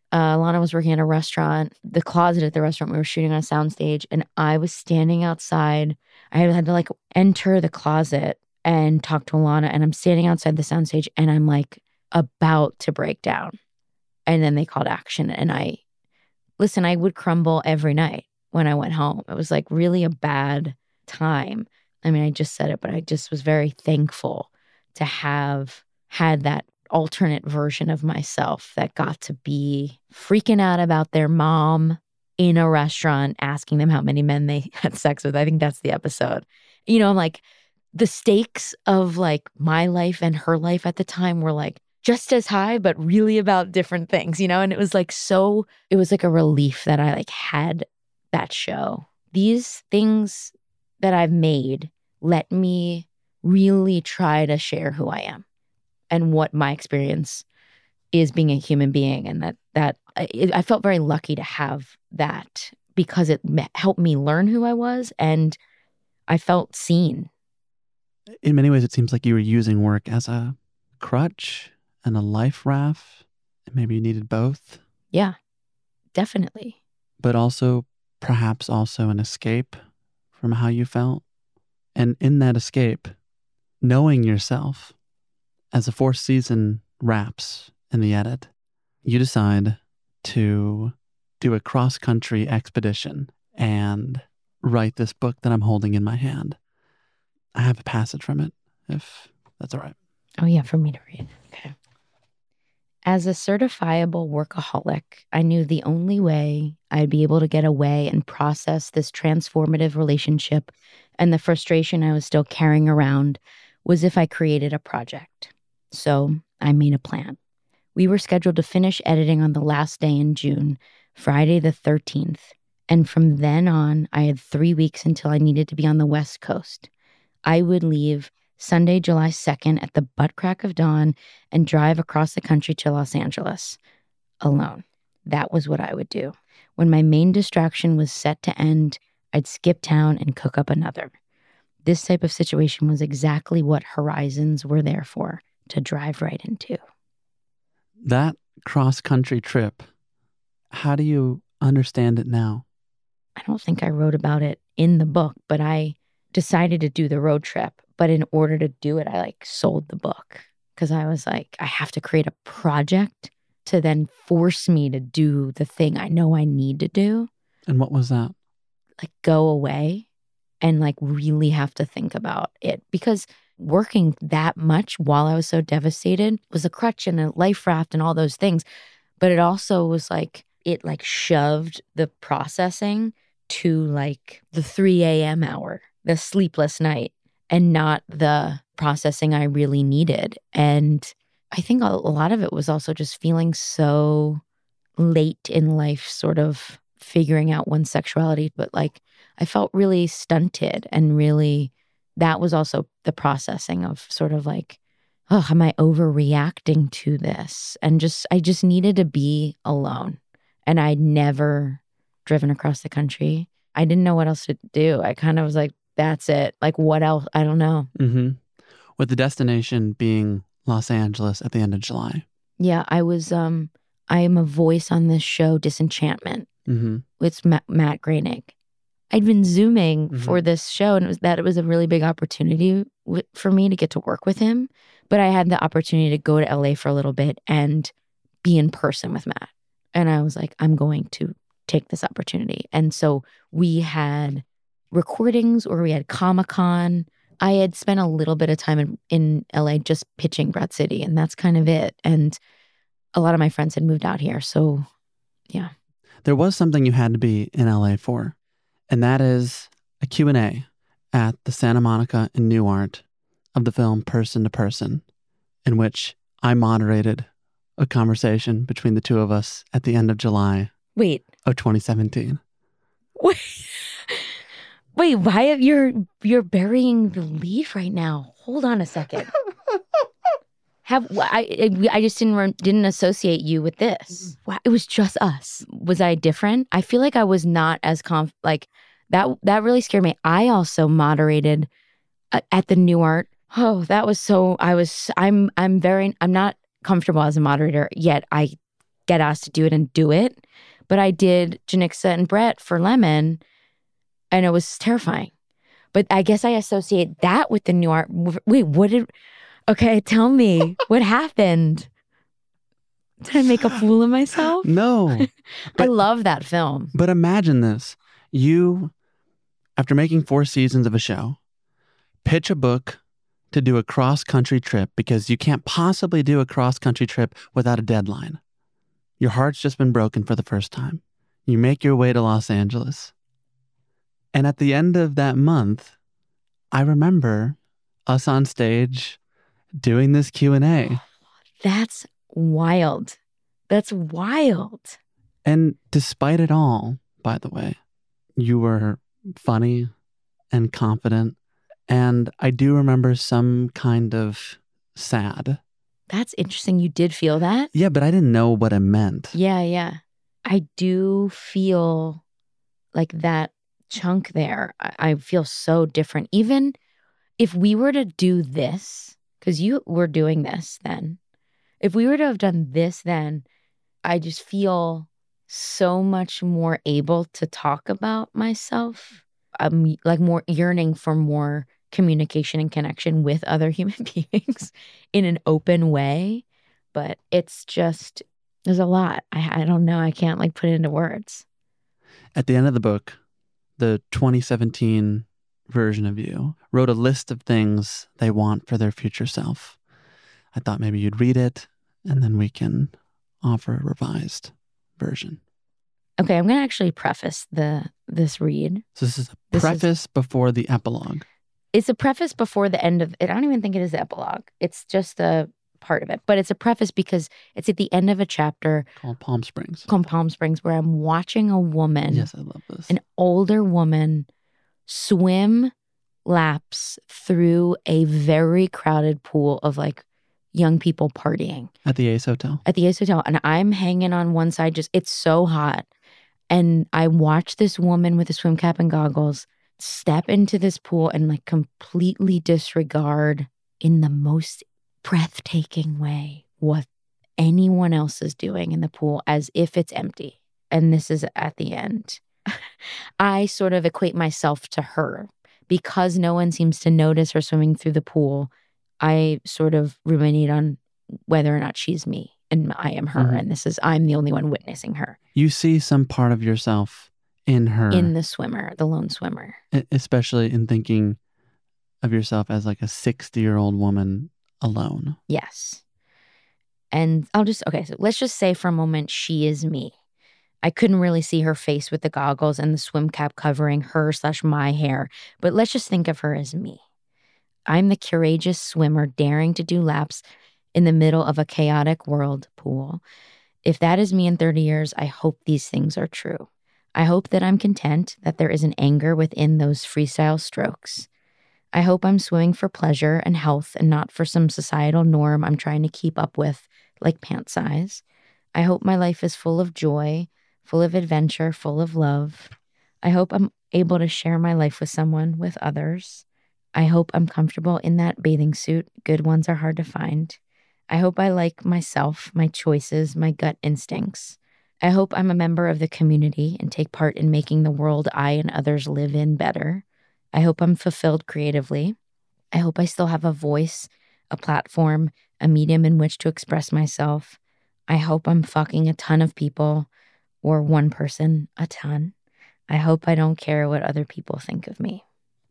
Uh, Lana was working at a restaurant, the closet at the restaurant. We were shooting on a soundstage, and I was standing outside. I had to like enter the closet and talk to Alana, and I'm standing outside the soundstage, and I'm like about to break down. And then they called action, and I, listen, I would crumble every night when I went home. It was like really a bad time. I mean, I just said it, but I just was very thankful to have had that alternate version of myself that got to be freaking out about their mom in a restaurant, asking them how many men they had sex with. I think that's the episode. You know, I'm like, the stakes of like my life and her life at the time were like just as high, but really about different things, you know? And it was like so, it was like a relief that I like had that show. These things that I've made let me really try to share who I am and what my experience is being a human being. And that, that I, I felt very lucky to have that because it helped me learn who I was and I felt seen. In many ways, it seems like you were using work as a crutch and a life raft. And maybe you needed both. Yeah, definitely. But also, perhaps also an escape from how you felt. And in that escape, knowing yourself, as the fourth season wraps in the edit, you decide to do a cross-country expedition and write this book that I'm holding in my hand. I have a passage from it, if that's all right. Oh, yeah, for me to read. Okay. As a certifiable workaholic, I knew the only way I'd be able to get away and process this transformative relationship and the frustration I was still carrying around was if I created a project. So I made a plan. We were scheduled to finish editing on the last day in June, Friday the thirteenth. And from then on, I had three weeks until I needed to be on the West Coast. I would leave Sunday, July second at the butt crack of dawn and drive across the country to Los Angeles alone. That was what I would do. When my main distraction was set to end, I'd skip town and cook up another. This type of situation was exactly what Horizons were there for, to drive right into. That cross-country trip, how do you understand it now? I don't think I wrote about it in the book, but I decided to do the road trip. But in order to do it, I like sold the book because I was like, I have to create a project to then force me to do the thing I know I need to do. And what was that? Like go away and like really have to think about it because working that much while I was so devastated was a crutch and a life raft and all those things. But it also was like, it like shoved the processing to like the three a.m. hour, the sleepless night, and not the processing I really needed. And I think a lot of it was also just feeling so late in life, sort of figuring out one's sexuality. But like, I felt really stunted and really, that was also the processing of sort of like, oh, am I overreacting to this? And just, I just needed to be alone. And I'd never driven across the country. I didn't know what else to do. I kind of was like, that's it. Like, what else? I don't know. Mm-hmm. With the destination being Los Angeles at the end of July. Yeah, I was, um, I am a voice on this show, Disenchantment. Mm-hmm. It's Ma- Matt Groening. I'd been Zooming Mm-hmm. for this show, and it was that it was a really big opportunity w- for me to get to work with him. But I had the opportunity to go to L A for a little bit and be in person with Matt. And I was like, I'm going to take this opportunity. And so we had recordings or we had Comic-Con. I had spent a little bit of time in, in L A just pitching Broad City, and that's kind of it. And a lot of my friends had moved out here. So, yeah. There was something you had to be in L A for, and that is a Q and A at the Santa Monica and Newark of the film Person to Person, in which I moderated a conversation between the two of us at the end of July Wait. of twenty seventeen. Wait. Wait, why have, you're you're burying the lead right now? Hold on a second. Have I? I just didn't didn't associate you with this. Wow, it was just us. Was I different? I feel like I was not as conf like that. That really scared me. I also moderated uh, at the Newark. Oh, that was so. I was. I'm. I'm very. I'm not comfortable as a moderator yet. I get asked to do it and do it. But I did Janixa and Brett for Lemon, and it was terrifying. But I guess I associate that with the New Art. Wait, what did... Okay, tell me. What happened? Did I make a fool of myself? No. I love that film. But imagine this. You, after making four seasons of a show, pitch a book to do a cross-country trip because you can't possibly do a cross-country trip without a deadline. Your heart's just been broken for the first time. You make your way to Los Angeles. And at the end of that month, I remember us on stage doing this Q and A. That's wild. That's wild. And despite it all, by the way, you were funny and confident. And I do remember some kind of sad. That's interesting. You did feel that? Yeah, but I didn't know what it meant. Yeah, yeah. I do feel like that chunk there. I, I feel so different. Even if we were to do this, because you were doing this then, if we were to have done this then, I just feel so much more able to talk about myself. I'm like more yearning for more communication and connection with other human beings in an open way. But it's just, there's a lot. I, I don't know. I can't like put it into words. At the end of the book, the twenty seventeen version of you wrote a list of things they want for their future self. I thought maybe you'd read it and then we can offer a revised version. Okay, I'm going to actually preface the this read. So this is a This preface is- before the epilogue. It's a preface before the end of it. I don't even think it is the epilogue. It's just a part of it. But it's a preface because it's at the end of a chapter Called Palm Springs. called Palm Springs where I'm watching a woman, Yes, I love this. an older woman, swim laps through a very crowded pool of like young people partying At the Ace Hotel. at the Ace Hotel. And I'm hanging on one side, just it's so hot. And I watch this woman with a swim cap and goggles step into this pool and like completely disregard in the most breathtaking way what anyone else is doing in the pool as if it's empty. And this is at the end. I sort of equate myself to her because no one seems to notice her swimming through the pool. I sort of ruminate on whether or not she's me and I am her. Mhm. And this is, I'm the only one witnessing her You see some part of yourself in her. in the swimmer, the lone swimmer. e- especially in thinking of yourself as like a sixty-year-old woman alone. Yes. And I'll just, okay, so let's just say for a moment she is me. I couldn't really see her face with the goggles and the swim cap covering her slash my hair, but let's just think of her as me. I'm the courageous swimmer daring to do laps in the middle of a chaotic world pool. If that is me in thirty years, I hope these things are true. I hope that I'm content, that there is an anger within those freestyle strokes. I hope I'm swimming for pleasure and health and not for some societal norm I'm trying to keep up with, like pant size. I hope my life is full of joy, full of adventure, full of love. I hope I'm able to share my life with someone, with others. I hope I'm comfortable in that bathing suit. Good ones are hard to find. I hope I like myself, my choices, my gut instincts. I hope I'm a member of the community and take part in making the world I and others live in better. I hope I'm fulfilled creatively. I hope I still have a voice, a platform, a medium in which to express myself. I hope I'm fucking a ton of people, or one person a ton. I hope I don't care what other people think of me.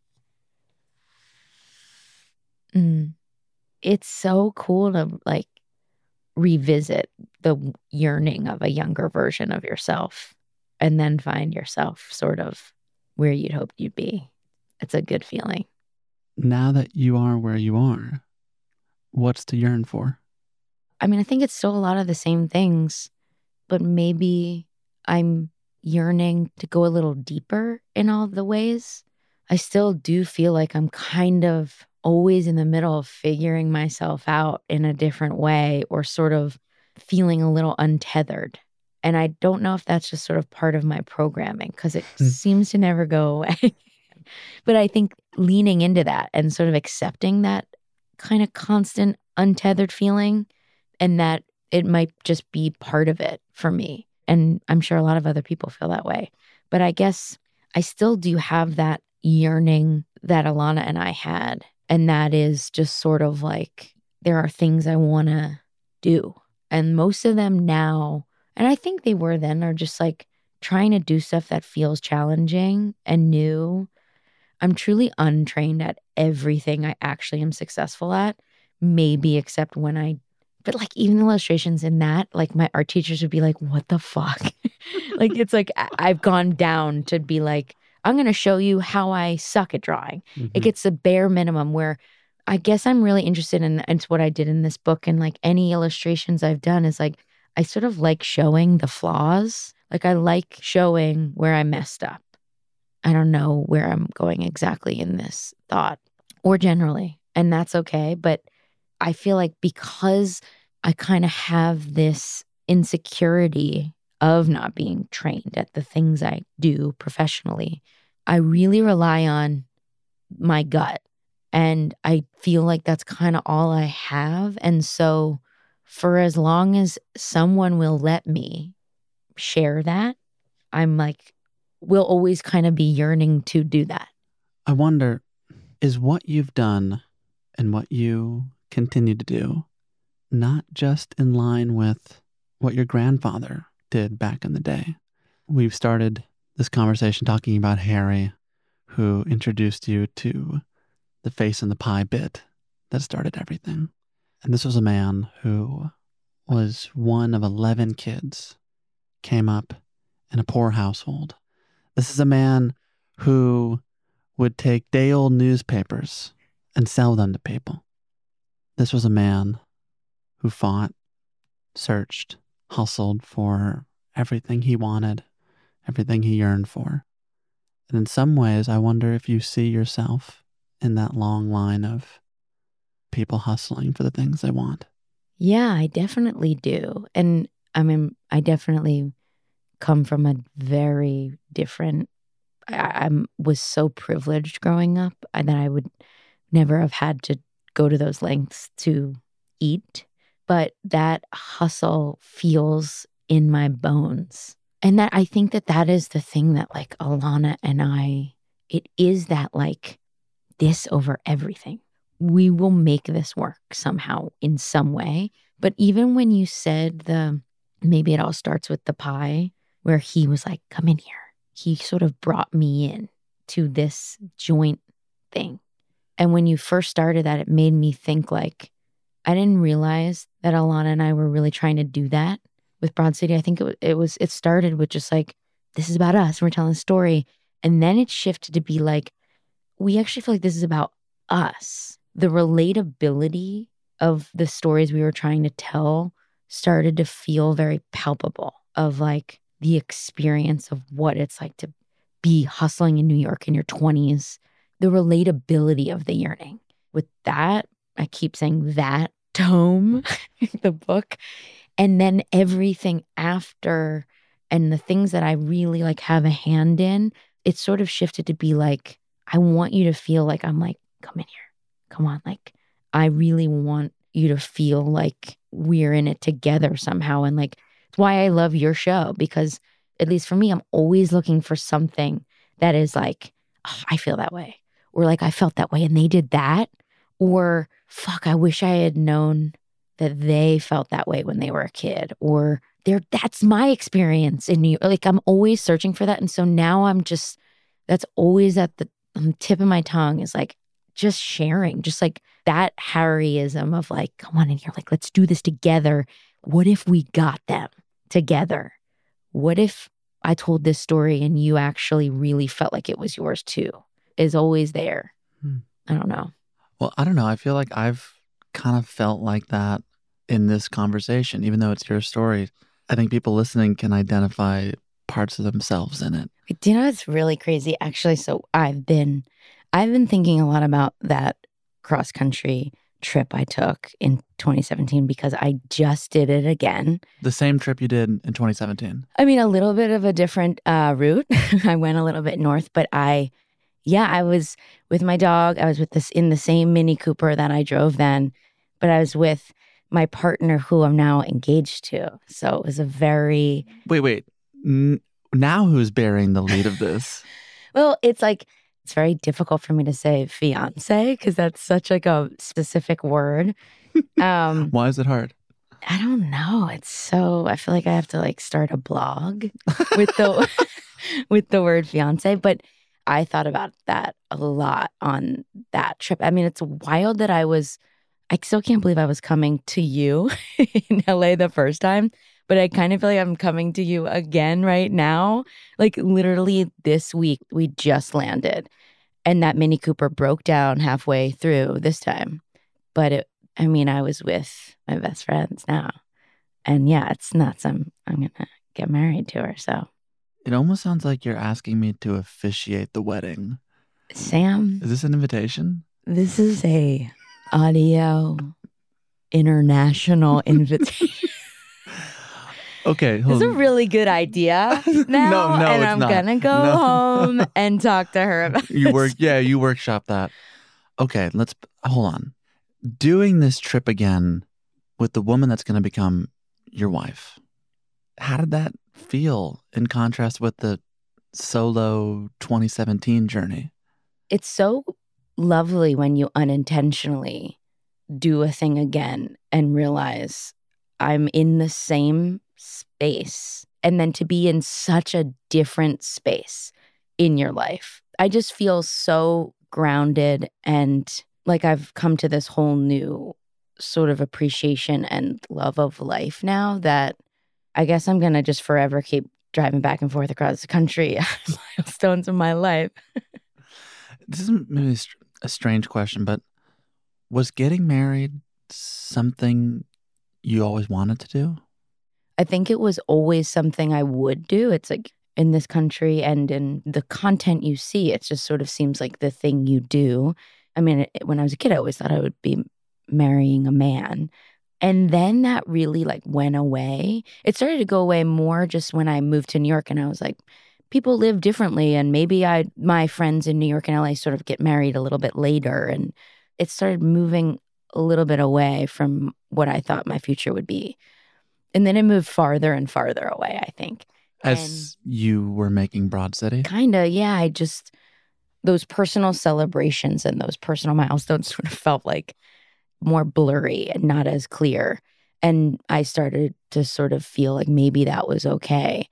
Mm. It's so cool to like revisit the yearning of a younger version of yourself and then find yourself sort of where you'd hoped you'd be. It's a good feeling. Now that you are where you are, what's to yearn for? I mean, I think it's still a lot of the same things, but maybe I'm yearning to go a little deeper in all the ways. I still do feel like I'm kind of always in the middle of figuring myself out in a different way or sort of feeling a little untethered. And I don't know if that's just sort of part of my programming because it seems to never go away. But I think leaning into that and sort of accepting that kind of constant untethered feeling and that it might just be part of it for me. And I'm sure a lot of other people feel that way. But I guess I still do have that yearning that Alana and I had. And that is just sort of like, there are things I want to do. And most of them now, and I think they were then, are just like trying to do stuff that feels challenging and new. I'm truly untrained at everything I actually am successful at, maybe except when I, but like even the illustrations in that, like my art teachers would be like, what the fuck? Like, it's like I've gone down to be like, I'm going to show you how I suck at drawing. Mm-hmm. It gets the bare minimum where I guess I'm really interested in, and it's what I did in this book. And like any illustrations I've done is like, I sort of like showing the flaws. Like I like showing where I messed up. I don't know where I'm going exactly in this thought or generally, and that's okay. But I feel like because I kind of have this insecurity of not being trained at the things I do professionally, I really rely on my gut. And I feel like that's kind of all I have. And so for as long as someone will let me share that, I'm like, we'll always kind of be yearning to do that. I wonder, is what you've done and what you continue to do not just in line with what your grandfather did back in the day? We've started this conversation talking about Harry, who introduced you to the face in the pie bit that started everything. And this was a man who was one of eleven kids, came up in a poor household. This is a man who would take day-old newspapers and sell them to people. This was a man who fought, searched, hustled for everything he wanted, everything he yearned for. And in some ways, I wonder if you see yourself in that long line of people hustling for the things they want. Yeah, I definitely do. And I mean, I definitely come from a very different, I, I was so privileged growing up that I would never have had to go to those lengths to eat. But that hustle feels in my bones. And that I think that that is the thing that like Alana and I, it is that like this over everything. We will make this work somehow in some way. But even when you said the, maybe it all starts with the pie, where he was like, come in here. He sort of brought me in to this joint thing. And when you first started that, it made me think like, I didn't realize that Alana and I were really trying to do that with Broad City. I think it was, it was, it started with just like, this is about us. We're telling a story. And then it shifted to be like, we actually feel like this is about us. The relatability of the stories we were trying to tell started to feel very palpable, of like the experience of what it's like to be hustling in New York in your twenties, the relatability of the yearning. With that, I keep saying that tome, the book, and then everything after and the things that I really like have a hand in, it sort of shifted to be like, I want you to feel like I'm like, come in here. Come on. Like, I really want you to feel like we're in it together somehow. And like, it's why I love your show, because at least for me, I'm always looking for something that is like, oh, I feel that way. Or like, I felt that way and they did that. Or fuck, I wish I had known that they felt that way when they were a kid. Or they're, that's my experience in New York. Like, I'm always searching for that. And so now I'm just, that's always at the, on the tip of my tongue, is like just sharing, just like that Harryism of like, come on in here, like, let's do this together. What if we got them together? What if I told this story and you actually really felt like it was yours too? Is always there. Hmm. I don't know. Well, I don't know. I feel like I've kind of felt like that in this conversation, even though it's your story. I think people listening can identify parts of themselves in it. Do you know, it's really crazy, actually. So I've been, I've been thinking a lot about that cross country trip I took in twenty seventeen, because I just did it again. The same trip you did in twenty seventeen? I mean, a little bit of a different uh, route. I went a little bit north, but I, yeah, I was with my dog. I was with this in the same Mini Cooper that I drove then, but I was with my partner who I'm now engaged to. So it was a very... Wait, wait. N- now who's bearing the lead of this? Well, it's like, it's very difficult for me to say fiance because that's such like a specific word. Um, Why is it hard? I don't know. It's so, I feel like I have to like start a blog with the with the word fiance. But I thought about that a lot on that trip. I mean, it's wild that I was, I still can't believe I was coming to you in L A the first time, but I kind of feel like I'm coming to you again right now. Like literally this week, we just landed and that Mini Cooper broke down halfway through this time. But it, I mean, I was with my best friends now. And yeah, it's nuts. I'm, I'm going to get married to her, so. It almost sounds like you're asking me to officiate the wedding. Sam. Is this an invitation? This is a audio international invitation. Okay. It's a really good idea now. no, no, and it's I'm not. going to go No. home and talk to her about You this. work, yeah, you workshop that. Okay, let's, hold on. Doing this trip again with the woman that's going to become your wife, how did that feel in contrast with the solo twenty seventeen journey? It's so lovely when you unintentionally do a thing again and realize I'm in the same space, and then to be in such a different space in your life. I just feel so grounded and like I've come to this whole new sort of appreciation and love of life now that I guess I'm going to just forever keep driving back and forth across the country milestones of my life. This is maybe a str- a strange question, but was getting married something you always wanted to do? I think it was always something I would do. It's like in this country and in the content you see, it just sort of seems like the thing you do. I mean, it, when I was a kid, I always thought I would be marrying a man. And then that really like went away. It started to go away more just when I moved to New York and I was like, people live differently. And maybe I, my friends in New York and L A sort of get married a little bit later. And it started moving a little bit away from what I thought my future would be. And then it moved farther and farther away, I think. As and you were making Broad City? Kind of, yeah. I just, those personal celebrations and those personal milestones sort of felt like more blurry and not as clear. And I started to sort of feel like maybe that was okay.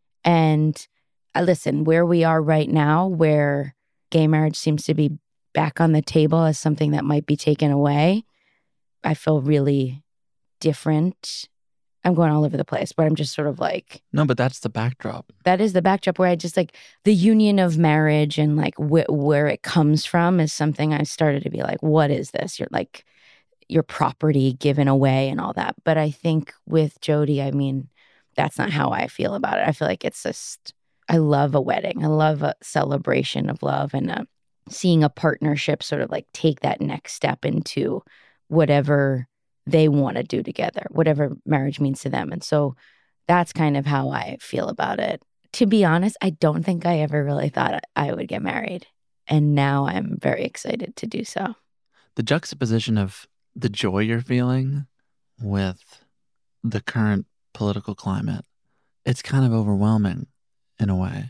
And I listen, where we are right now, where gay marriage seems to be back on the table as something that might be taken away, I feel really different. I'm going all over the place, but I'm just sort of like... No, but that's the backdrop. That is the backdrop where I just like the union of marriage and like wh- where it comes from is something I started to be like, what is this? You're like your property given away and all that. But I think with Jody, I mean, that's not how I feel about it. I feel like it's just, I love a wedding. I love a celebration of love and a, seeing a partnership sort of like take that next step into whatever they want to do together, whatever marriage means to them. And so that's kind of how I feel about it. To be honest, I don't think I ever really thought I would get married. And now I'm very excited to do so. The juxtaposition of the joy you're feeling with the current political climate, it's kind of overwhelming in a way.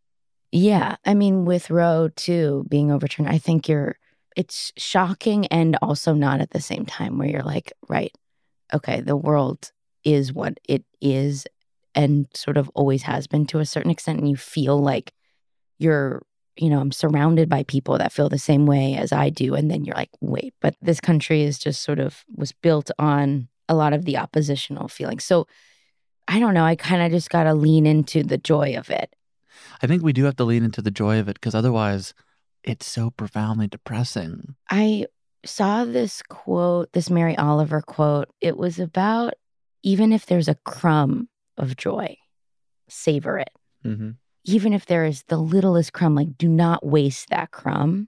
Yeah. I mean, with Roe too being overturned, I think you're, it's shocking and also not at the same time where you're like, right, okay, the world is what it is and sort of always has been to a certain extent. And you feel like you're, you know, I'm surrounded by people that feel the same way as I do. And then you're like, wait, but this country is just sort of was built on a lot of the oppositional feelings. So I don't know. I kind of just got to lean into the joy of it. I think we do have to lean into the joy of it because otherwise it's so profoundly depressing. I saw this quote, this Mary Oliver quote. It was about even if there's a crumb of joy, savor it. Mm-hmm. Even if there is the littlest crumb, like do not waste that crumb.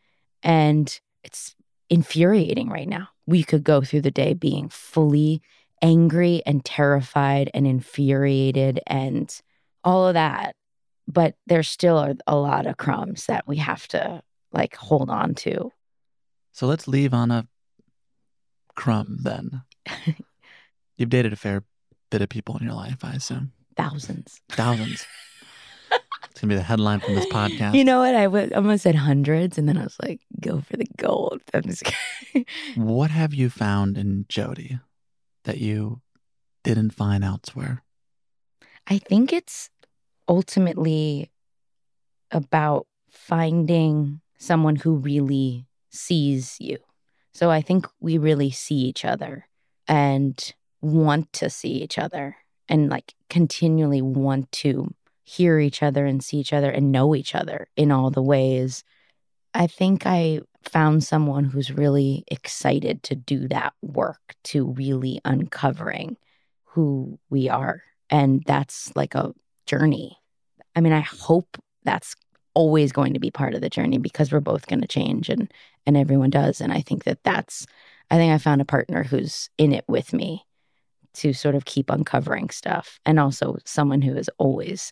And it's infuriating right now. We could go through the day being fully angry and terrified and infuriated and all of that. But there still are a lot of crumbs that we have to like hold on to. So let's leave on a crumb then? You've dated a fair bit of people in your life, I assume. Thousands. Thousands. It's going to be the headline from this podcast. You know what? I w- almost said hundreds, and then I was like, go for the gold. I'm just kidding. What have you found in Jody that you didn't find elsewhere? I think it's ultimately about finding someone who really sees you. So I think we really see each other and want to see each other and like continually want to hear each other and see each other and know each other in all the ways. I think I found someone who's really excited to do that work, to really uncovering who we are. And that's like a journey. I mean, I hope that's always going to be part of the journey because we're both going to change and and everyone does. And I think that that's, I think I found a partner who's in it with me to sort of keep uncovering stuff. And also someone who is always,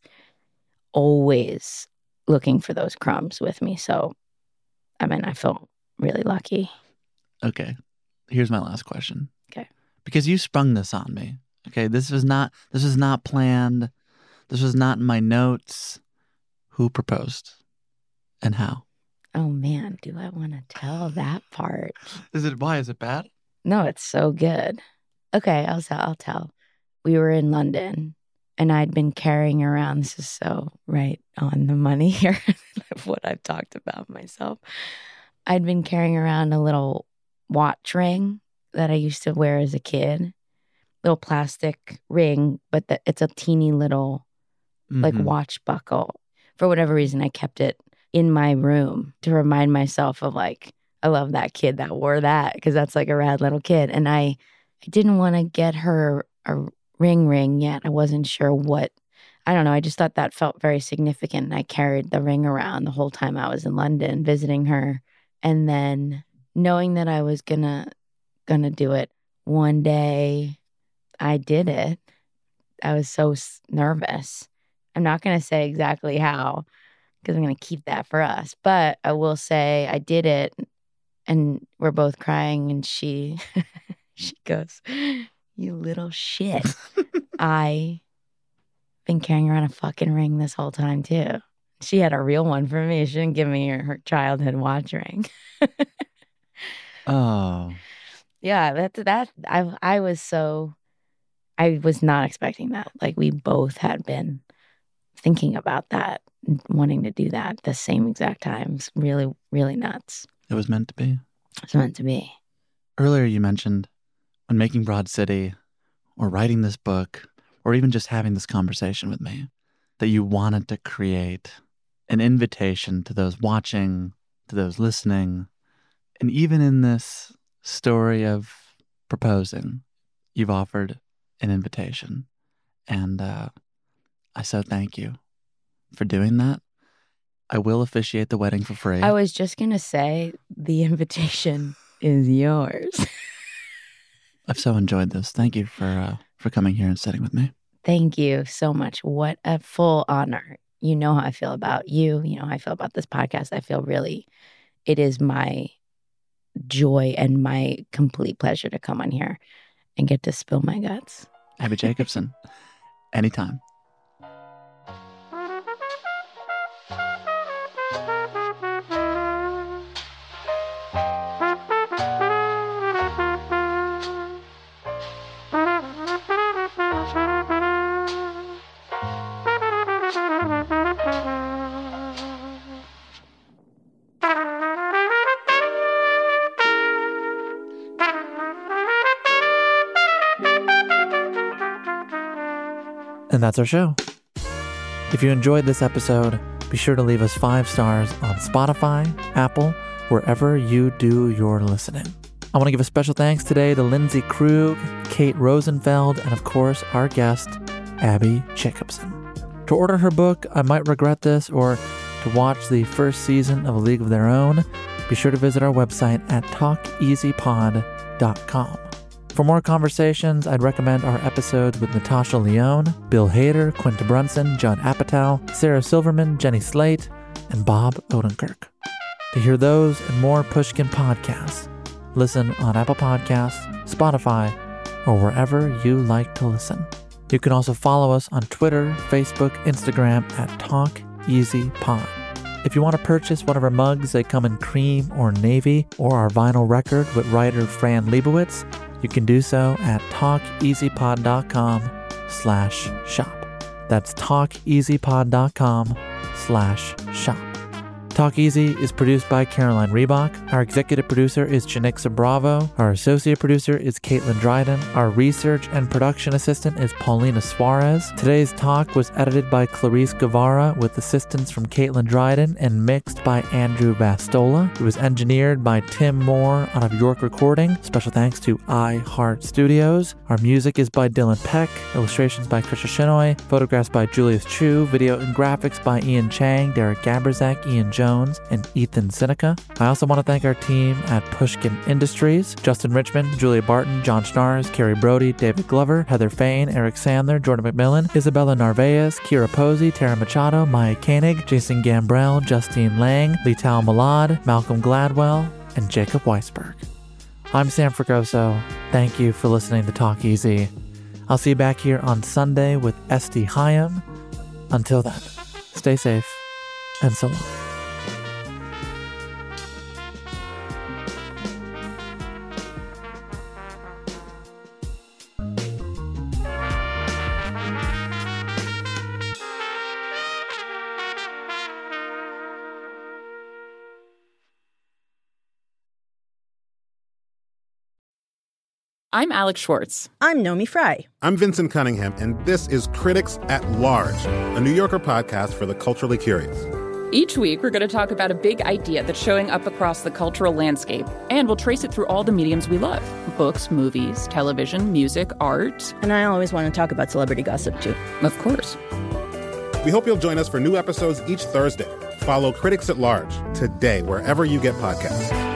always looking for those crumbs with me. So, I mean, I feel really lucky. Okay. Here's my last question. Okay. Because you sprung this on me. Okay. This was not, this was not planned. This was not in my notes. Who proposed and how? Oh man, do I want to tell that part? Is it, why is it bad? No, it's so good. Okay, I'll tell. I'll tell. We were in London, and I'd been carrying around. This is so right on the money here of what I've talked about myself. I'd been carrying around a little watch ring that I used to wear as a kid, little plastic ring, but the, it's a teeny little like Mhm. watch buckle. For whatever reason, I kept it in my room to remind myself of like, I love that kid that wore that because that's like a rad little kid. And I, I didn't want to get her a ring ring yet. I wasn't sure what, I don't know. I just thought that felt very significant. And I carried the ring around the whole time I was in London visiting her. And then knowing that I was gonna, gonna do it one day, I did it. I was so s- nervous. I'm not going to say exactly how because I'm going to keep that for us. But I will say I did it and we're both crying and she she goes, you little shit. I been carrying around a fucking ring this whole time too. She had a real one for me. She didn't give me her, her childhood watch ring. Oh. Yeah, that that I I was so I was not expecting that. Like we both had been thinking about that, wanting to do that at the same exact time. It's really, really nuts. It was meant to be. It's meant to be. Earlier you mentioned when making Broad City or writing this book or even just having this conversation with me that you wanted to create an invitation to those watching, to those listening. And even in this story of proposing, you've offered an invitation. And uh, I so thank you for doing that. I will officiate the wedding for free. I was just going to say the invitation is yours. I've so enjoyed this. Thank you for uh, for coming here and sitting with me. Thank you so much. What a full honor. You know how I feel about you. You know how I feel about this podcast. I feel really, it is my joy and my complete pleasure to come on here and get to spill my guts. Abby Jacobson, anytime. And that's our show. If you enjoyed this episode, be sure to leave us five stars on Spotify, Apple, wherever you do your listening. I want to give a special thanks today to Lindsay Krug, Kate Rosenfeld, and of course, our guest, Abby Jacobson. To order her book, I Might Regret This, or to watch the first season of A League of Their Own, be sure to visit our website at talk easy pod dot com. For more conversations, I'd recommend our episodes with Natasha Lyonne, Bill Hader, Quinta Brunson, Judd Apatow, Sarah Silverman, Jenny Slate, and Bob Odenkirk. To hear those and more Pushkin podcasts, Listen on Apple Podcasts, Spotify, or wherever you like to listen. You can also follow us on Twitter, Facebook, Instagram at TalkEasyPod. If you want to purchase one of our mugs, they come in cream or navy, or our vinyl record with writer Fran Lebowitz, you can do so at talkeasypod.com slash shop. That's talkeasypod.com slash shop. Talk Easy is produced by Caroline Reebok. Our executive producer is Janixa Bravo. Our associate producer is Caitlin Dryden. Our research and production assistant is Paulina Suarez. Today's talk was edited by Clarice Guevara with assistance from Caitlin Dryden and mixed by Andrew Vastola. It was engineered by Tim Moore out of York Recording. Special thanks to iHeart Studios. Our music is by Dylan Peck. Illustrations by Krisha Shenoy. Photographs by Julius Chu. Video and graphics by Ian Chang, Derek Gabrzak, Ian Jones, and Ethan Seneca. I also want to thank our team at Pushkin Industries: Justin Richmond, Julia Barton, John Schnars, Carrie Brody, David Glover, Heather Fain, Eric Sandler, Jordan McMillan, Isabella Narvaez, Kira Posey, Tara Machado, Maya Koenig, Jason Gambrell, Justine Lang, Lital Malad, Malcolm Gladwell, and Jacob Weisberg. I'm Sam Fragoso. Thank you for listening to Talk Easy. I'll see you back here on Sunday with Esty Hyam. Until then, stay safe and so long. I'm Alex Schwartz. I'm Nomi Fry. I'm Vincent Cunningham, and this is Critics at Large, a New Yorker podcast for the culturally curious. Each week, we're going to talk about a big idea that's showing up across the cultural landscape, and we'll trace it through all the mediums we love: books, movies, television, music, art. And I always want to talk about celebrity gossip, too. Of course. We hope you'll join us for new episodes each Thursday. Follow Critics at Large today, wherever you get podcasts.